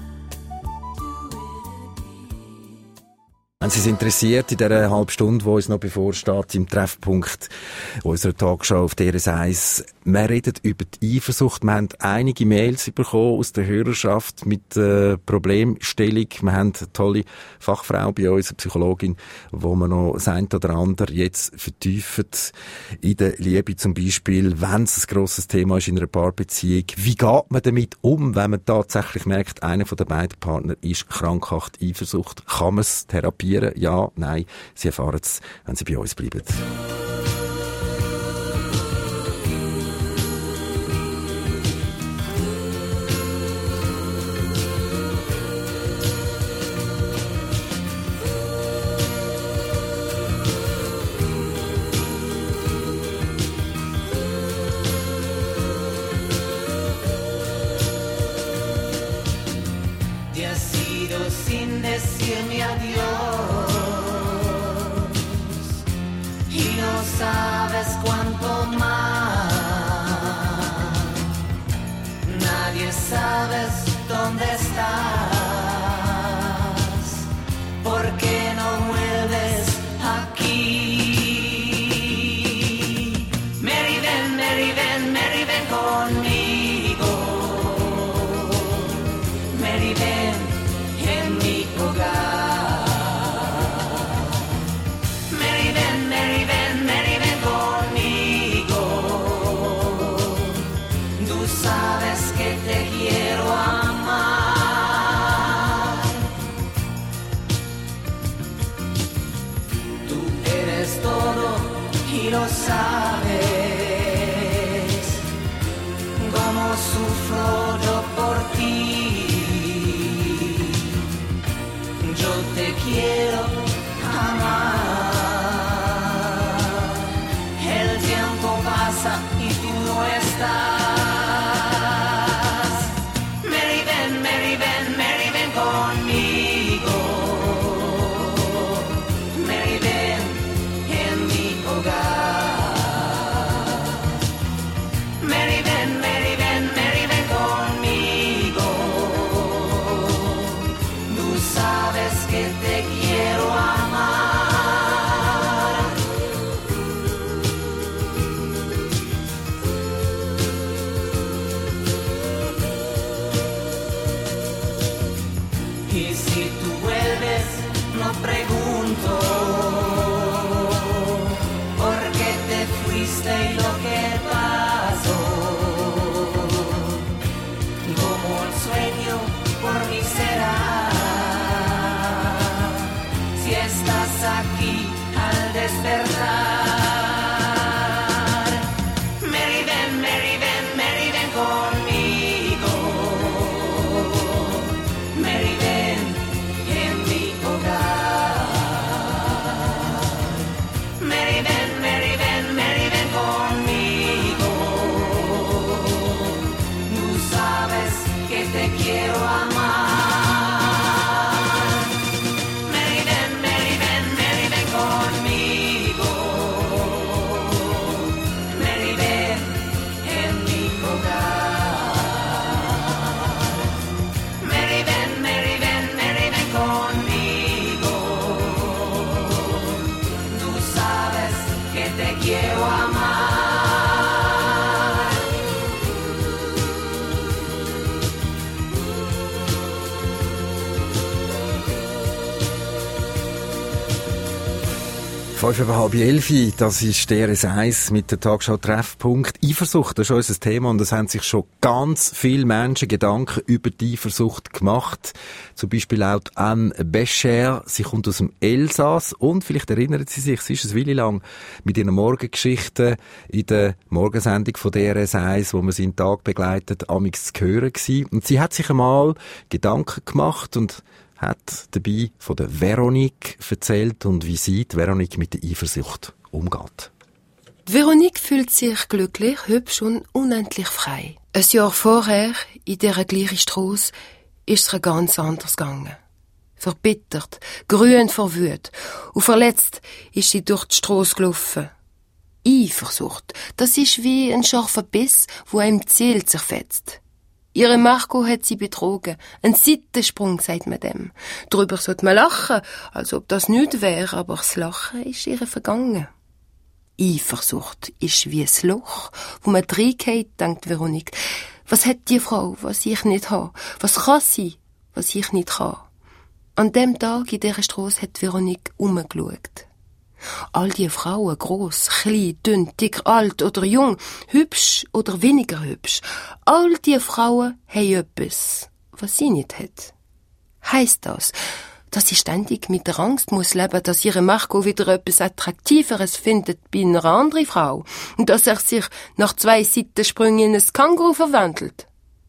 Wenn Sie sich interessiert, in dieser halben Stunde, die uns noch bevorsteht, im Treffpunkt unserer Talkshow auf D R S eins, wir reden über die Eifersucht. Wir haben einige Mails bekommen aus der Hörerschaft mit äh, Problemstellung. Wir haben eine tolle Fachfrau bei uns, eine Psychologin, wo man noch das eine oder andere jetzt vertieft in der Liebe zum Beispiel, wenn es ein grosses Thema ist in einer Paarbeziehung. Wie geht man damit um, wenn man tatsächlich merkt, einer von den beiden Partner ist krankhaft Eifersucht? Kann man es therapieren? Ja, nein. Sie erfahren es, wenn Sie bei uns bleiben. Te has ido sin decirme adiós y no sabes cuánto más. Nadie sabes dónde estás. ¿Por qué no vuelves aquí? Mary, ven, Mary, ven, Mary, ven conmigo. Mary, ven en mi hogar. Mary, ven, Mary, ven, Mary, ven conmigo. Tú sabes que te quiero amar. Tú eres todo y lo sabes. Cómo sufro yo por ti. Yo te quiero amar. El tiempo pasa y tú no estás. Mary, ven, Mary, ven, Mary, ven conmigo. Mary, ven en mi hogar. Mary, ven, Mary, ven, Mary, ven conmigo. Tú sabes que te quiero amar. Y si tú vuelves, no pregunto por qué te fuiste y lo que pasó. Como el sueño por mí será. Si estás aquí al despertar. Mary, ven, Mary, ven, Mary, ven conmigo. Mary, ven en mi hogar. Mary, ven, Mary, ven, Mary, ven conmigo. Tú sabes que te quiero amar. Mary, ven, Mary, ven, Mary, ven conmigo. Mary, ven en mi hogar. Mary, ven, Mary, ven, Mary, ven conmigo. Tú sabes que te quiero amar. Fünf über halb elf, das ist der R S eins mit der Tagesschau Treffpunkt. Eifersucht, das ist unser Thema und es haben sich schon ganz viele Menschen Gedanken über die Eifersucht gemacht. Zum Beispiel auch Anne Bescher, sie kommt aus dem Elsass und vielleicht erinnern Sie sich, sie ist ein Weile lang mit ihren Morgengeschichten in der Morgensendung von der R S eins, wo man sie in den Tag begleitet, amix zu hören gewesen. Und sie hat sich einmal Gedanken gemacht und hat dabei von der Veronique erzählt und wie sie, die Veronique, mit der Eifersucht umgeht. Veronique fühlt sich glücklich, hübsch und unendlich frei. Ein Jahr vorher, in dieser gleichen Strasse, ist es ihr ganz anders gegangen. Verbittert, grün vor Wut und verletzt ist sie durch die Strasse gelaufen. Eifersucht, das ist wie ein scharfer Biss, wo einem die Seele zerfetzt. Ihre Marco hat sie betrogen. Ein Seitensprung, sagt man dem. Darüber sollte man lachen, als ob das nichts wäre, aber das Lachen ist ihr vergangen. Eifersucht ist wie ein Loch, wo man reingeht, denkt Veronique. Was hat die Frau, was ich nicht habe? Was kann sie, was ich nicht kann? An dem Tag in dieser Strasse hat Veronique umgeschaut. All die Frauen, gross, klein, dünn, dick, alt oder jung, hübsch oder weniger hübsch, all die Frauen haben etwas, was sie nicht hat. Heisst das, dass sie ständig mit der Angst muss leben, dass ihre Marco wieder etwas Attraktiveres findet bei einer anderen Frau und dass er sich nach zwei Seitensprüngen in ein Känguru verwandelt?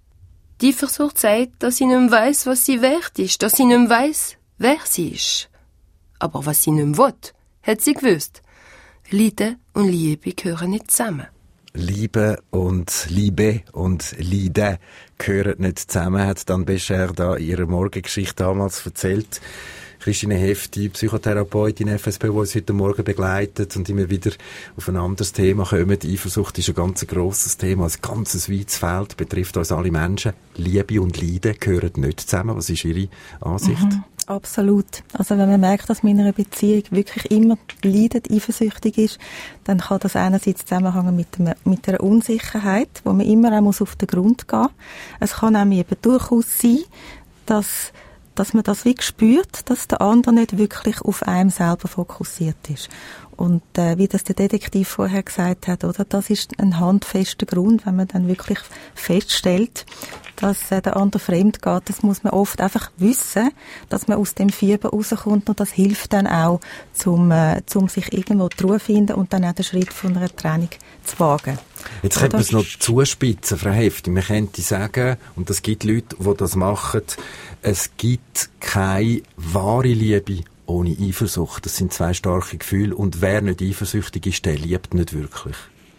Die Eifersucht sagt, dass sie nicht mehr weiss, was sie wert ist, dass sie nicht mehr weiss, wer sie ist. Aber was sie nicht mehr will, hat sie gewusst. Liebe und Liebe gehören nicht zusammen. Liebe und Liebe und Leiden gehören nicht zusammen, hat dann Bescher da in ihrer Morgengeschichte damals erzählt. Christine Hefti, Psychotherapeutin F S B, die uns heute Morgen begleitet und immer wieder auf ein anderes Thema kommen. Eifersucht ist ein ganz grosses Thema, ein ganz weites Feld, betrifft uns alle Menschen. Liebe und Leiden gehören nicht zusammen. Was ist Ihre Ansicht? Mhm. Absolut. Also wenn man merkt, dass man in einer Beziehung wirklich immer leidet, eifersüchtig ist, dann kann das einerseits zusammenhängen mit, dem, mit einer Unsicherheit, wo man immer auch muss auf den Grund gehen muss. Es kann nämlich eben durchaus sein, dass, dass man das wie spürt, dass der andere nicht wirklich auf einem selber fokussiert ist. Und äh, wie das der Detektiv vorher gesagt hat, oder, das ist ein handfester Grund, wenn man dann wirklich feststellt, dass äh, der andere fremd geht. Das muss man oft einfach wissen, dass man aus dem Fieber rauskommt und das hilft dann auch, zum, äh, zum sich irgendwo zu finden und dann auch den Schritt von einer Trennung zu wagen. Jetzt könnte man es noch zuspitzen, Frau Hefti. Man könnte sagen, und es gibt Leute, die das machen, es gibt keine wahre Liebe ohne Eifersucht. Das sind zwei starke Gefühle und wer nicht eifersüchtig ist, der liebt nicht wirklich.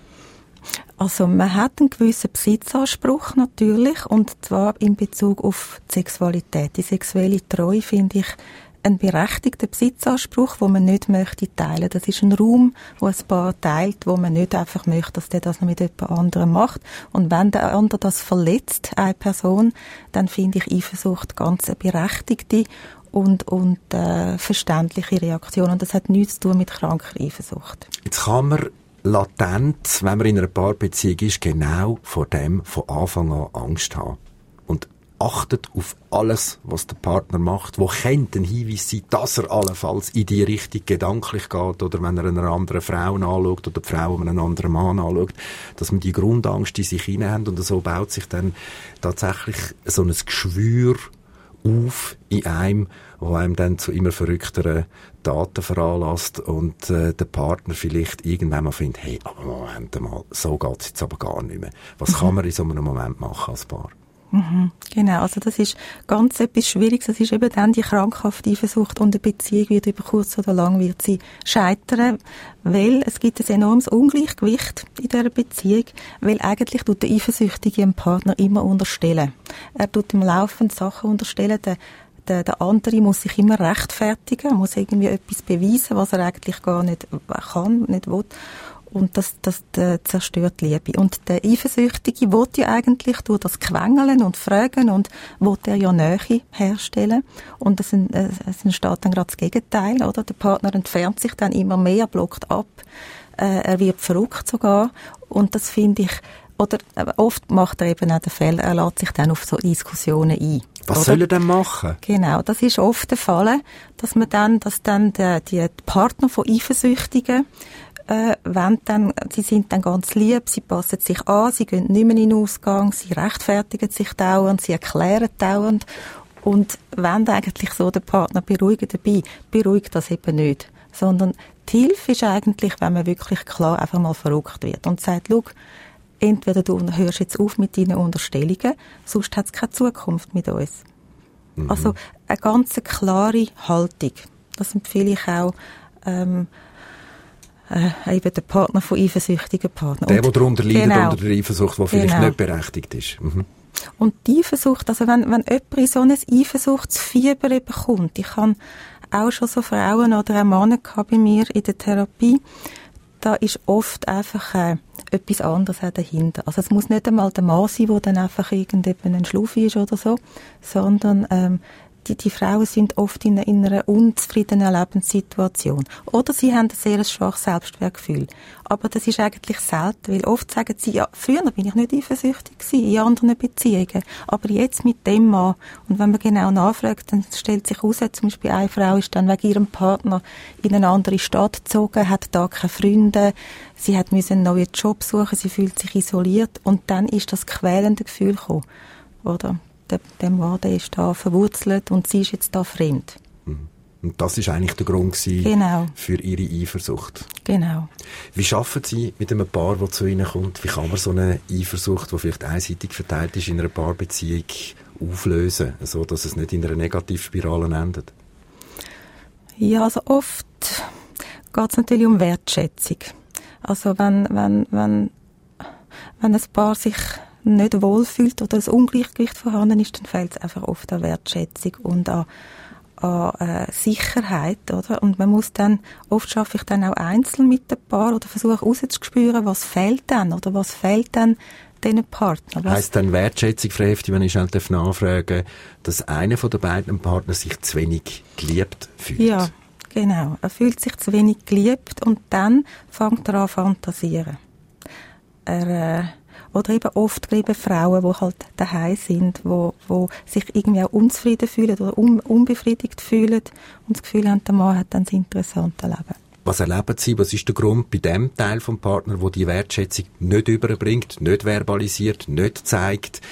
Also man hat einen gewissen Besitzanspruch natürlich und zwar in Bezug auf die Sexualität. Die sexuelle Treue finde ich einen berechtigten Besitzanspruch, den man nicht möchte teilen. Das ist ein Raum, wo ein Paar teilt, wo man nicht einfach möchte, dass der das noch mit jemand anderem macht. Und wenn der andere das verletzt, eine Person, dann finde ich Eifersucht ganz eine berechtigte und, und äh, verständliche Reaktion. Und das hat nichts zu tun mit kranker Eifersucht. Jetzt kann man latent, wenn man in einer Paarbeziehung ist, genau vor dem von Anfang an Angst haben. Und achtet auf alles, was der Partner macht, wo könnte ein Hinweis sein, dass er allenfalls in die Richtung gedanklich geht, oder wenn er einer anderen Frau anschaut, oder die Frau einen anderen Mann anschaut, dass man die Grundangst in sich hinein hat, und so baut sich dann tatsächlich so ein Geschwür auf in einem, wo einem dann zu immer verrückteren Taten veranlasst und äh, der Partner vielleicht irgendwann mal findet, hey, aber Moment mal, so geht's jetzt aber gar nicht mehr. Was kann man in so einem Moment machen als Paar? Mhm, genau, also das ist ganz etwas Schwieriges. Das ist eben dann die krankhafte Eifersucht und eine Beziehung wird über kurz oder lang wird sie scheitern, weil es gibt ein enormes Ungleichgewicht in dieser Beziehung, weil eigentlich tut der Eifersüchtige dem Partner immer unterstellen. Er tut ihm laufend Sachen unterstellen, der Der, der andere muss sich immer rechtfertigen, muss irgendwie etwas beweisen, was er eigentlich gar nicht kann, nicht will. Und das, das, das zerstört die Liebe. Und der Eifersüchtige will ja eigentlich durch das Quengeln und Fragen und will er ja Nähe herstellen. Und es, es entsteht dann gerade das Gegenteil, oder? Der Partner entfernt sich dann immer mehr, blockt ab, äh, er wird verrückt sogar. Und das finde ich, oder oft macht er eben auch den Fehler, er lässt sich dann auf so Diskussionen ein. Was oder? soll er denn machen? Genau, das ist oft der Fall, dass man dann, dass dann die, die Partner von Eifersüchtigen äh, wollen dann, sie sind dann ganz lieb, sie passen sich an, sie gehen nicht mehr in den Ausgang, sie rechtfertigen sich dauernd, sie erklären dauernd und wollen eigentlich so den Partner beruhigen. Dabei beruhigt das eben nicht, sondern die Hilfe ist eigentlich, wenn man wirklich klar einfach mal verrückt wird und sagt, schau, entweder du hörst jetzt auf mit deinen Unterstellungen, sonst hat es keine Zukunft mit uns. Mhm. Also eine ganz klare Haltung. Das empfehle ich auch ähm, äh, eben den Partner von eifersüchtigen Partnern. Der, der darunter leidet, genau, unter der Eifersucht, die vielleicht genau. nicht berechtigt ist. Mhm. Und die Eifersucht, also wenn, wenn jemand in so ein Eifersuchtsfieber bekommt, ich habe auch schon so Frauen oder auch Männer gehabt bei mir in der Therapie, da ist oft einfach äh, etwas anderes auch dahinter. Also es muss nicht einmal der Mann sein, der dann einfach irgendein Schluffi ist oder so, sondern ähm, die, die Frauen sind oft in, in einer unzufriedenen Lebenssituation. Oder sie haben ein sehr schwaches Selbstwertgefühl. Aber das ist eigentlich selten, weil oft sagen sie, ja, früher bin ich nicht eifersüchtig gewesen, in anderen Beziehungen, aber jetzt mit dem Mann. Und wenn man genau nachfragt, dann stellt sich heraus, zum Beispiel eine Frau ist dann wegen ihrem Partner in eine andere Stadt gezogen, hat da keine Freunde, sie hat müssen einen neuen Job suchen, sie fühlt sich isoliert und dann ist das quälende Gefühl gekommen, oder? Der, der Mann, der ist da verwurzelt und sie ist jetzt da fremd. Und das ist eigentlich der Grund gewesen genau. für ihre Eifersucht. Genau. Wie schaffen Sie mit einem Paar, das zu Ihnen kommt, wie kann man so eine Eifersucht, die vielleicht einseitig verteilt ist, in einer Paarbeziehung auflösen, so dass es nicht in einer Negativspirale endet? Ja, also oft geht es natürlich um Wertschätzung. Also wenn, wenn, wenn, wenn ein Paar sich nicht wohlfühlt oder ein Ungleichgewicht vorhanden ist, dann fehlt es einfach oft an Wertschätzung und an, an äh, Sicherheit, oder? Und man muss dann, oft schaffe ich dann auch einzeln mit dem Paar oder versuche rauszuspüren, was fehlt dann oder was fehlt dann diesen Partner. Was heisst dann Wertschätzung, Frau Hefti, wenn ich schnell nachfragen darf, dass einer von den beiden Partner sich zu wenig geliebt fühlt? Ja, genau. Er fühlt sich zu wenig geliebt und dann fängt er an zu fantasieren. Er, äh, Oder eben oft eben Frauen, die halt daheim sind, wo, wo sich irgendwie auch unzufrieden fühlen oder un, unbefriedigt fühlen und das Gefühl haben, der Mann hat dann ein interessantes Leben. Was erleben Sie, was ist der Grund bei dem Teil vom Partner, der die Wertschätzung nicht überbringt, nicht verbalisiert, nicht zeigt?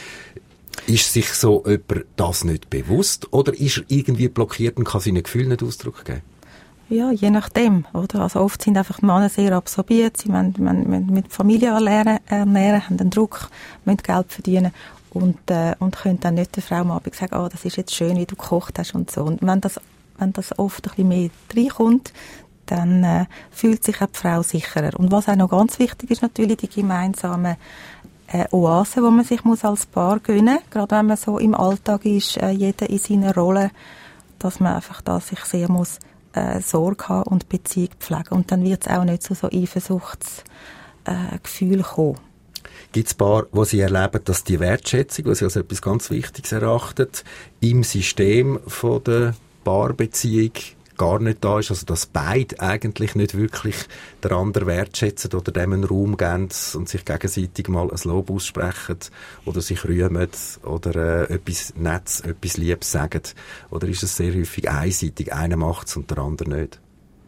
Ist sich so jemand das nicht bewusst oder ist er irgendwie blockiert und kann seinen Gefühlen nicht Ausdruck geben? Ja, je nachdem, oder? Also oft sind einfach die Männer sehr absorbiert, sie müssen, müssen mit Familie ernähren, ernähren, haben den Druck, müssen Geld verdienen und, äh, und können dann nicht der Frau am Abend sagen, oh, das ist jetzt schön, wie du gekocht hast und so. Und wenn das, wenn das oft ein bisschen mehr reinkommt, dann äh, fühlt sich auch die Frau sicherer. Und was auch noch ganz wichtig ist, natürlich die gemeinsame äh, Oase, wo man sich muss als Paar gönnen muss, gerade wenn man so im Alltag ist, äh, jeder in seiner Rolle, dass man einfach da sich sehr muss Äh, Sorge haben und Beziehung pflegen. Und dann wird es auch nicht zu so Eifersuchtsgefühlen äh, kommen. Gibt es Paare, wo Sie erleben, dass die Wertschätzung, die Sie als etwas ganz Wichtiges erachten, im System von der Paarbeziehung gar nicht da ist? Also dass beide eigentlich nicht wirklich den anderen wertschätzen oder dem einen Raum geben und sich gegenseitig mal ein Lob aussprechen oder sich rühmen oder äh, etwas Nettes, etwas Liebes sagen? Oder ist es sehr häufig einseitig, einer macht es und der andere nicht?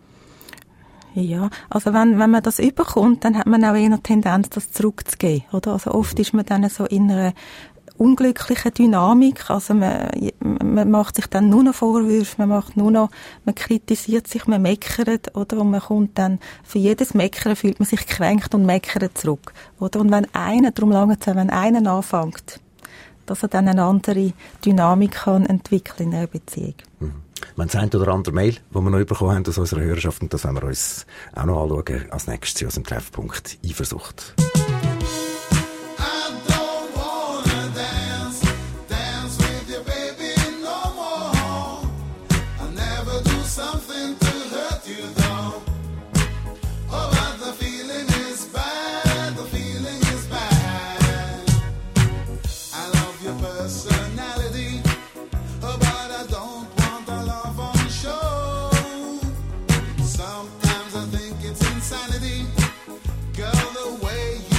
Ja, also wenn, wenn man das überkommt, dann hat man auch eher eine Tendenz, das zurückzugeben, oder? Also oft ist man dann so in einer unglückliche Dynamik, also man, man macht sich dann nur noch Vorwürfe, man macht nur noch, man kritisiert sich, man meckert, oder? Und man kommt dann, für jedes Meckern fühlt man sich gekränkt und meckert zurück, oder? Und wenn einer, darum lange Zeit, wenn einer anfängt, dass er dann eine andere Dynamik kann entwickeln in einer Beziehung. Mhm. Wir haben das eine oder andere Mail, das wir noch bekommen haben aus unserer Hörerschaft, und das werden wir uns auch noch anschauen als nächstes aus dem Treffpunkt Eifersucht.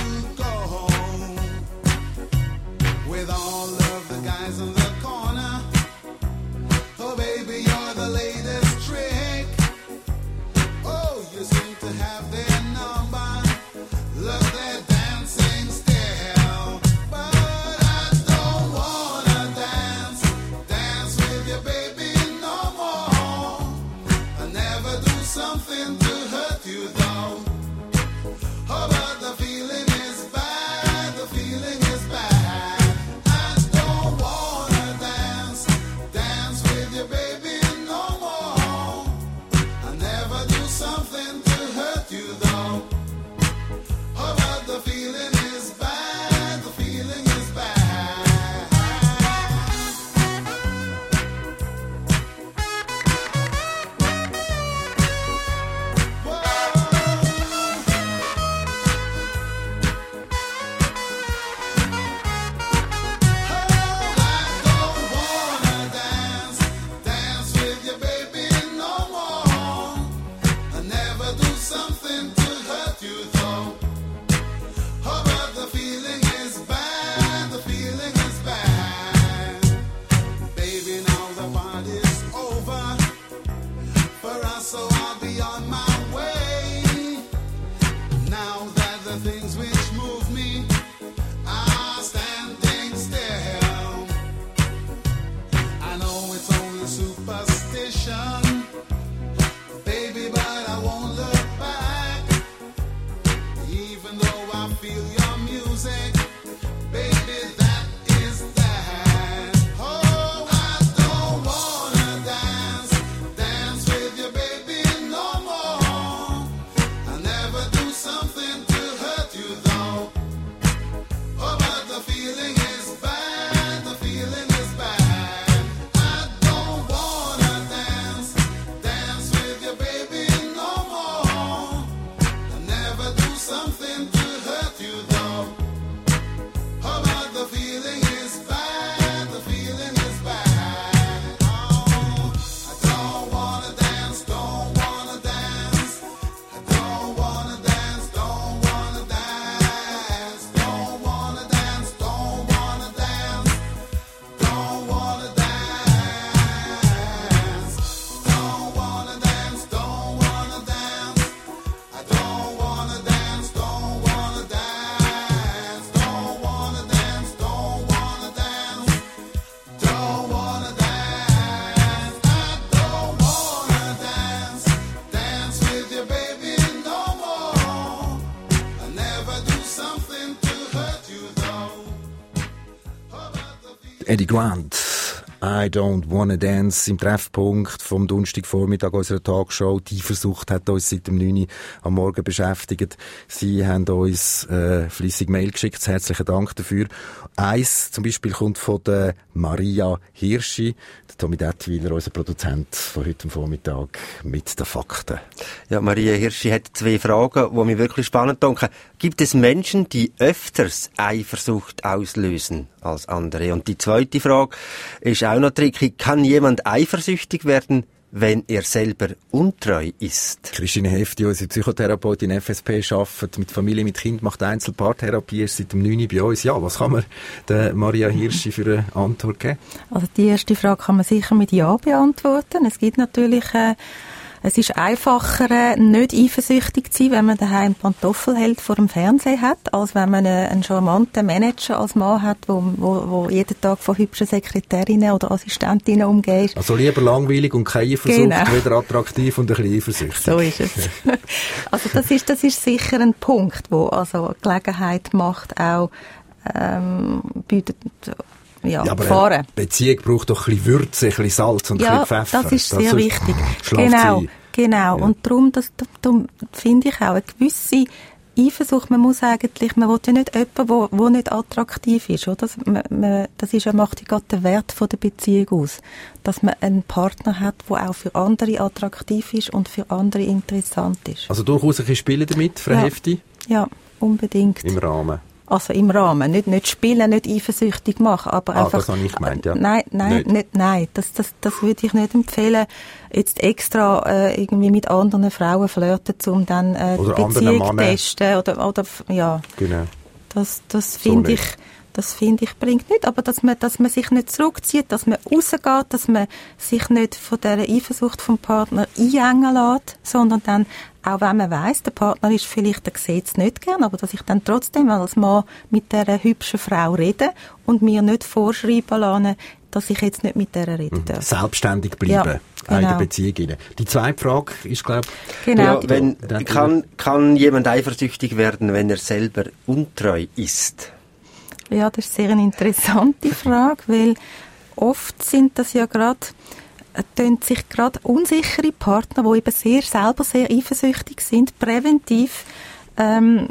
With all of the guys in the corner Eddie Grant. I don't wanna dance im Treffpunkt vom Donnerstagvormittag unserer Tagshow. Die Eifersucht hat uns seit dem neun Uhr am Morgen beschäftigt. Sie haben uns äh, fleissig Mail geschickt. Herzlichen Dank dafür. Eins zum Beispiel kommt von der Maria Hirschi. Der Tommy Detwiler, unser Produzent von heute Vormittag, mit den Fakten. Ja, Maria Hirschi hat zwei Fragen, die mich wirklich spannend denken. Gibt es Menschen, die öfters Eifersucht auslösen als andere? Und die zweite Frage ist auch noch tricky. Kann jemand eifersüchtig werden, wenn er selber untreu ist? Christine Hefti, unsere Psychotherapeutin F S P, arbeitet mit Familie, mit Kind, macht Einzelpaartherapie, ist seit dem neun Uhr bei uns. Ja, was kann man der Maria Hirschi für eine Antwort geben? Also die erste Frage kann man sicher mit Ja beantworten. Es gibt natürlich... Äh Es ist einfacher, äh, nicht eifersüchtig zu sein, wenn man daheim Pantoffelheld vor dem Fernseher hat, als wenn man einen, einen charmanten Manager als Mann hat, wo, wo, wo jeden Tag von hübschen Sekretärinnen oder Assistentinnen umgeht. Also lieber langweilig und keine Eifersucht, genau. Weder attraktiv und ein bisschen eifersüchtig. So ist es. Also das ist, das ist sicher ein Punkt, wo also Gelegenheit macht, auch ähm, bietet... Ja, ja, aber fahren. Eine Beziehung braucht doch ein bisschen Würze, ein bisschen Salz und ja, ein bisschen Pfeffer. Das ist sehr das wichtig. Schlaft Genau, sie. genau. Ja. Und darum, das, darum finde ich auch eine gewisse Eifersucht. Man muss eigentlich, man will ja nicht jemanden, wo, wo nicht attraktiv ist, oder? Das, man, man, das ist ja, macht ja gerade den Wert von der Beziehung aus. Dass man einen Partner hat, der auch für andere attraktiv ist und für andere interessant ist. Also durchaus ein bisschen spielen damit, Frau ja. Hefti? Ja, unbedingt. Im Rahmen. Also im Rahmen, nicht, nicht spielen, nicht eifersüchtig machen, aber ah, einfach... das habe ich gemeint, ja. Nein, nein, nicht. Nicht, nein, das, das, das würde ich nicht empfehlen, jetzt extra äh, irgendwie mit anderen Frauen flirten, um dann äh, die Beziehung zu testen, oder, oder, ja. Genau. Das, das finde ich... Das finde ich bringt nicht, aber dass man, dass man sich nicht zurückzieht, dass man rausgeht, dass man sich nicht von dieser Eifersucht vom Partner einengen lässt, sondern dann, auch wenn man weiss, der Partner ist vielleicht, der sieht es nicht gern, aber dass ich dann trotzdem als Mann mit dieser hübschen Frau rede und mir nicht vorschreiben lasse, dass ich jetzt nicht mit der reden darf. Selbstständig bleiben, ja, genau. in der Beziehung rein. Die zweite Frage ist, glaube ich... Genau. Ja, wenn, kann, kann jemand eifersüchtig werden, wenn er selber untreu ist? Ja, das ist sehr eine interessante Frage, weil oft sind das ja gerade, tun sich gerade unsichere Partner, die eben sehr, selber sehr eifersüchtig sind, präventiv ähm,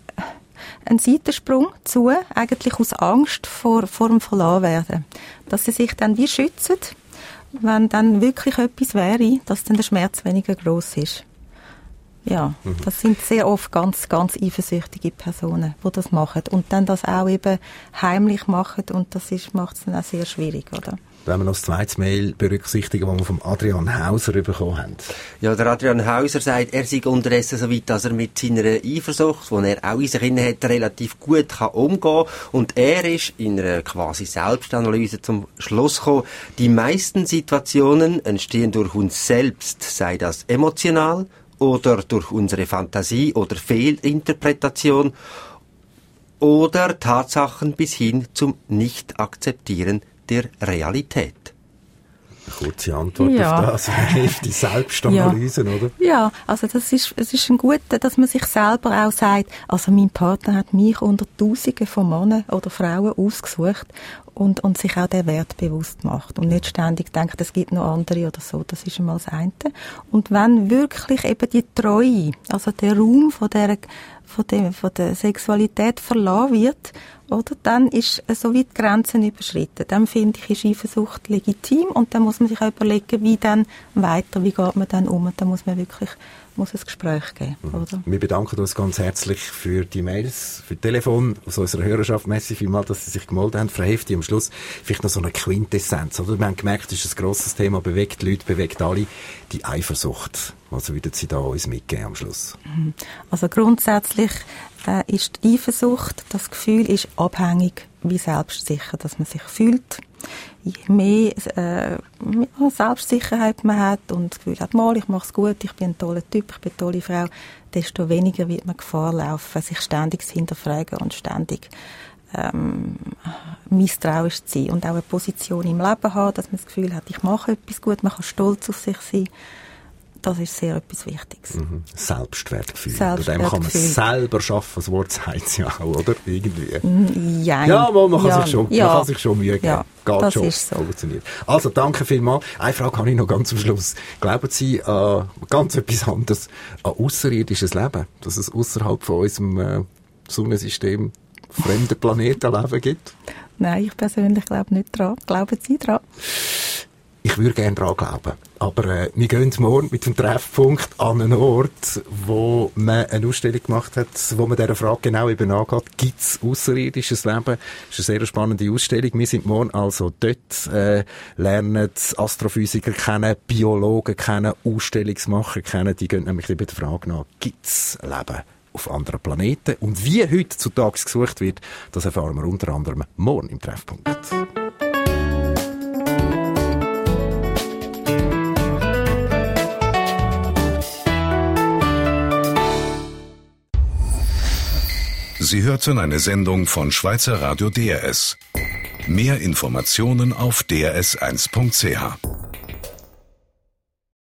einen Seitensprung zu, eigentlich aus Angst vor, vor dem Verlassenwerden. Dass sie sich dann wie schützen, wenn dann wirklich etwas wäre, dass dann der Schmerz weniger gross ist. Ja, mhm. Das sind sehr oft ganz, ganz eifersüchtige Personen, die das machen und dann das auch eben heimlich machen und das ist, macht es dann auch sehr schwierig, oder? Wenn wir noch das zweite Mail berücksichtigen, das wir vom Adrian Hauser bekommen haben. Ja, der Adrian Hauser sagt, er sei unterdessen so weit, dass er mit seiner Eifersucht, die er auch in sich inne hat, relativ gut kann umgehen kann. Und er ist in einer quasi Selbstanalyse zum Schluss gekommen, die meisten Situationen entstehen durch uns selbst, sei das emotional oder durch unsere Fantasie oder Fehlinterpretation oder Tatsachen bis hin zum Nicht-Akzeptieren der Realität. Eine kurze Antwort ja. auf das. Hilft die Selbstanalyse, ja. oder? Ja, also das ist, es ist ein guter, dass man sich selber auch sagt, also mein Partner hat mich unter Tausenden von Männern oder Frauen ausgesucht und, und sich auch den Wert bewusst macht und nicht ständig denkt, es gibt noch andere oder so. Das ist einmal das eine. Und wenn wirklich eben die Treue, also der Raum von der, von der, von der Sexualität verlassen wird, oder, dann ist so weit die Grenzen überschritten. Dann finde ich, ist Eifersucht legitim und dann muss man sich auch überlegen, wie dann weiter, wie geht man dann um und dann muss man wirklich muss ein Gespräch geben. Mhm. Oder? Wir bedanken uns ganz herzlich für die Mails, für das Telefon aus unserer Hörerschaft. Merci vielmals, dass Sie sich gemeldet haben. Frau Hefti, am Schluss vielleicht noch so eine Quintessenz. Oder? Wir haben gemerkt, es ist ein grosses Thema, bewegt die Leute, bewegt alle. Die Eifersucht. Was würden Sie da uns mitgeben am Schluss? Also grundsätzlich äh, ist die Eifersucht, das Gefühl ist abhängig, wie selbstsicher dass man sich fühlt. Je mehr äh, Selbstsicherheit man hat und das Gefühl hat, mal, ich mache es gut, ich bin ein toller Typ, ich bin eine tolle Frau, desto weniger wird man Gefahr laufen, sich ständig zu hinterfragen und ständig ähm, misstrauisch zu sein und auch eine Position im Leben haben, dass man das Gefühl hat, ich mache etwas gut, man kann stolz auf sich sein. Das ist sehr etwas Wichtiges. Mhm. Selbstwertgefühl. Selbstwertgefühl. Bei dem kann man selber schaffen, das Wort sagt es ja auch, oder? Irgendwie. Ja, ja man, man, kann ja, sich schon, ja. man kann sich schon Mühe geben. Ja, Geht das schon. ist so. Funktioniert. Also, danke vielmals. Eine Frage habe ich noch ganz am Schluss. Glauben Sie an äh, ganz etwas anderes, an ausserirdisches Leben? Dass es außerhalb von unserem äh, Sonnensystem fremde Planetenleben gibt? Nein, ich persönlich glaube nicht dran. Glauben Sie dran? Ich würde gerne dran glauben. Aber äh, wir gehen morgen mit dem Treffpunkt an einen Ort, wo man eine Ausstellung gemacht hat, wo man dieser Frage genau eben angeht. Gibt es ausserirdisches Leben? Das ist eine sehr spannende Ausstellung. Wir sind morgen also dort, äh, lernen Astrophysiker kennen, Biologen kennen, Ausstellungsmacher kennen. Die gehen nämlich über die Frage nach, gibt es Leben auf anderen Planeten? Und wie heutzutage gesucht wird, das erfahren wir unter anderem morgen im Treffpunkt. Sie hörten eine Sendung von Schweizer Radio D R S. Mehr Informationen auf d r s eins punkt c h.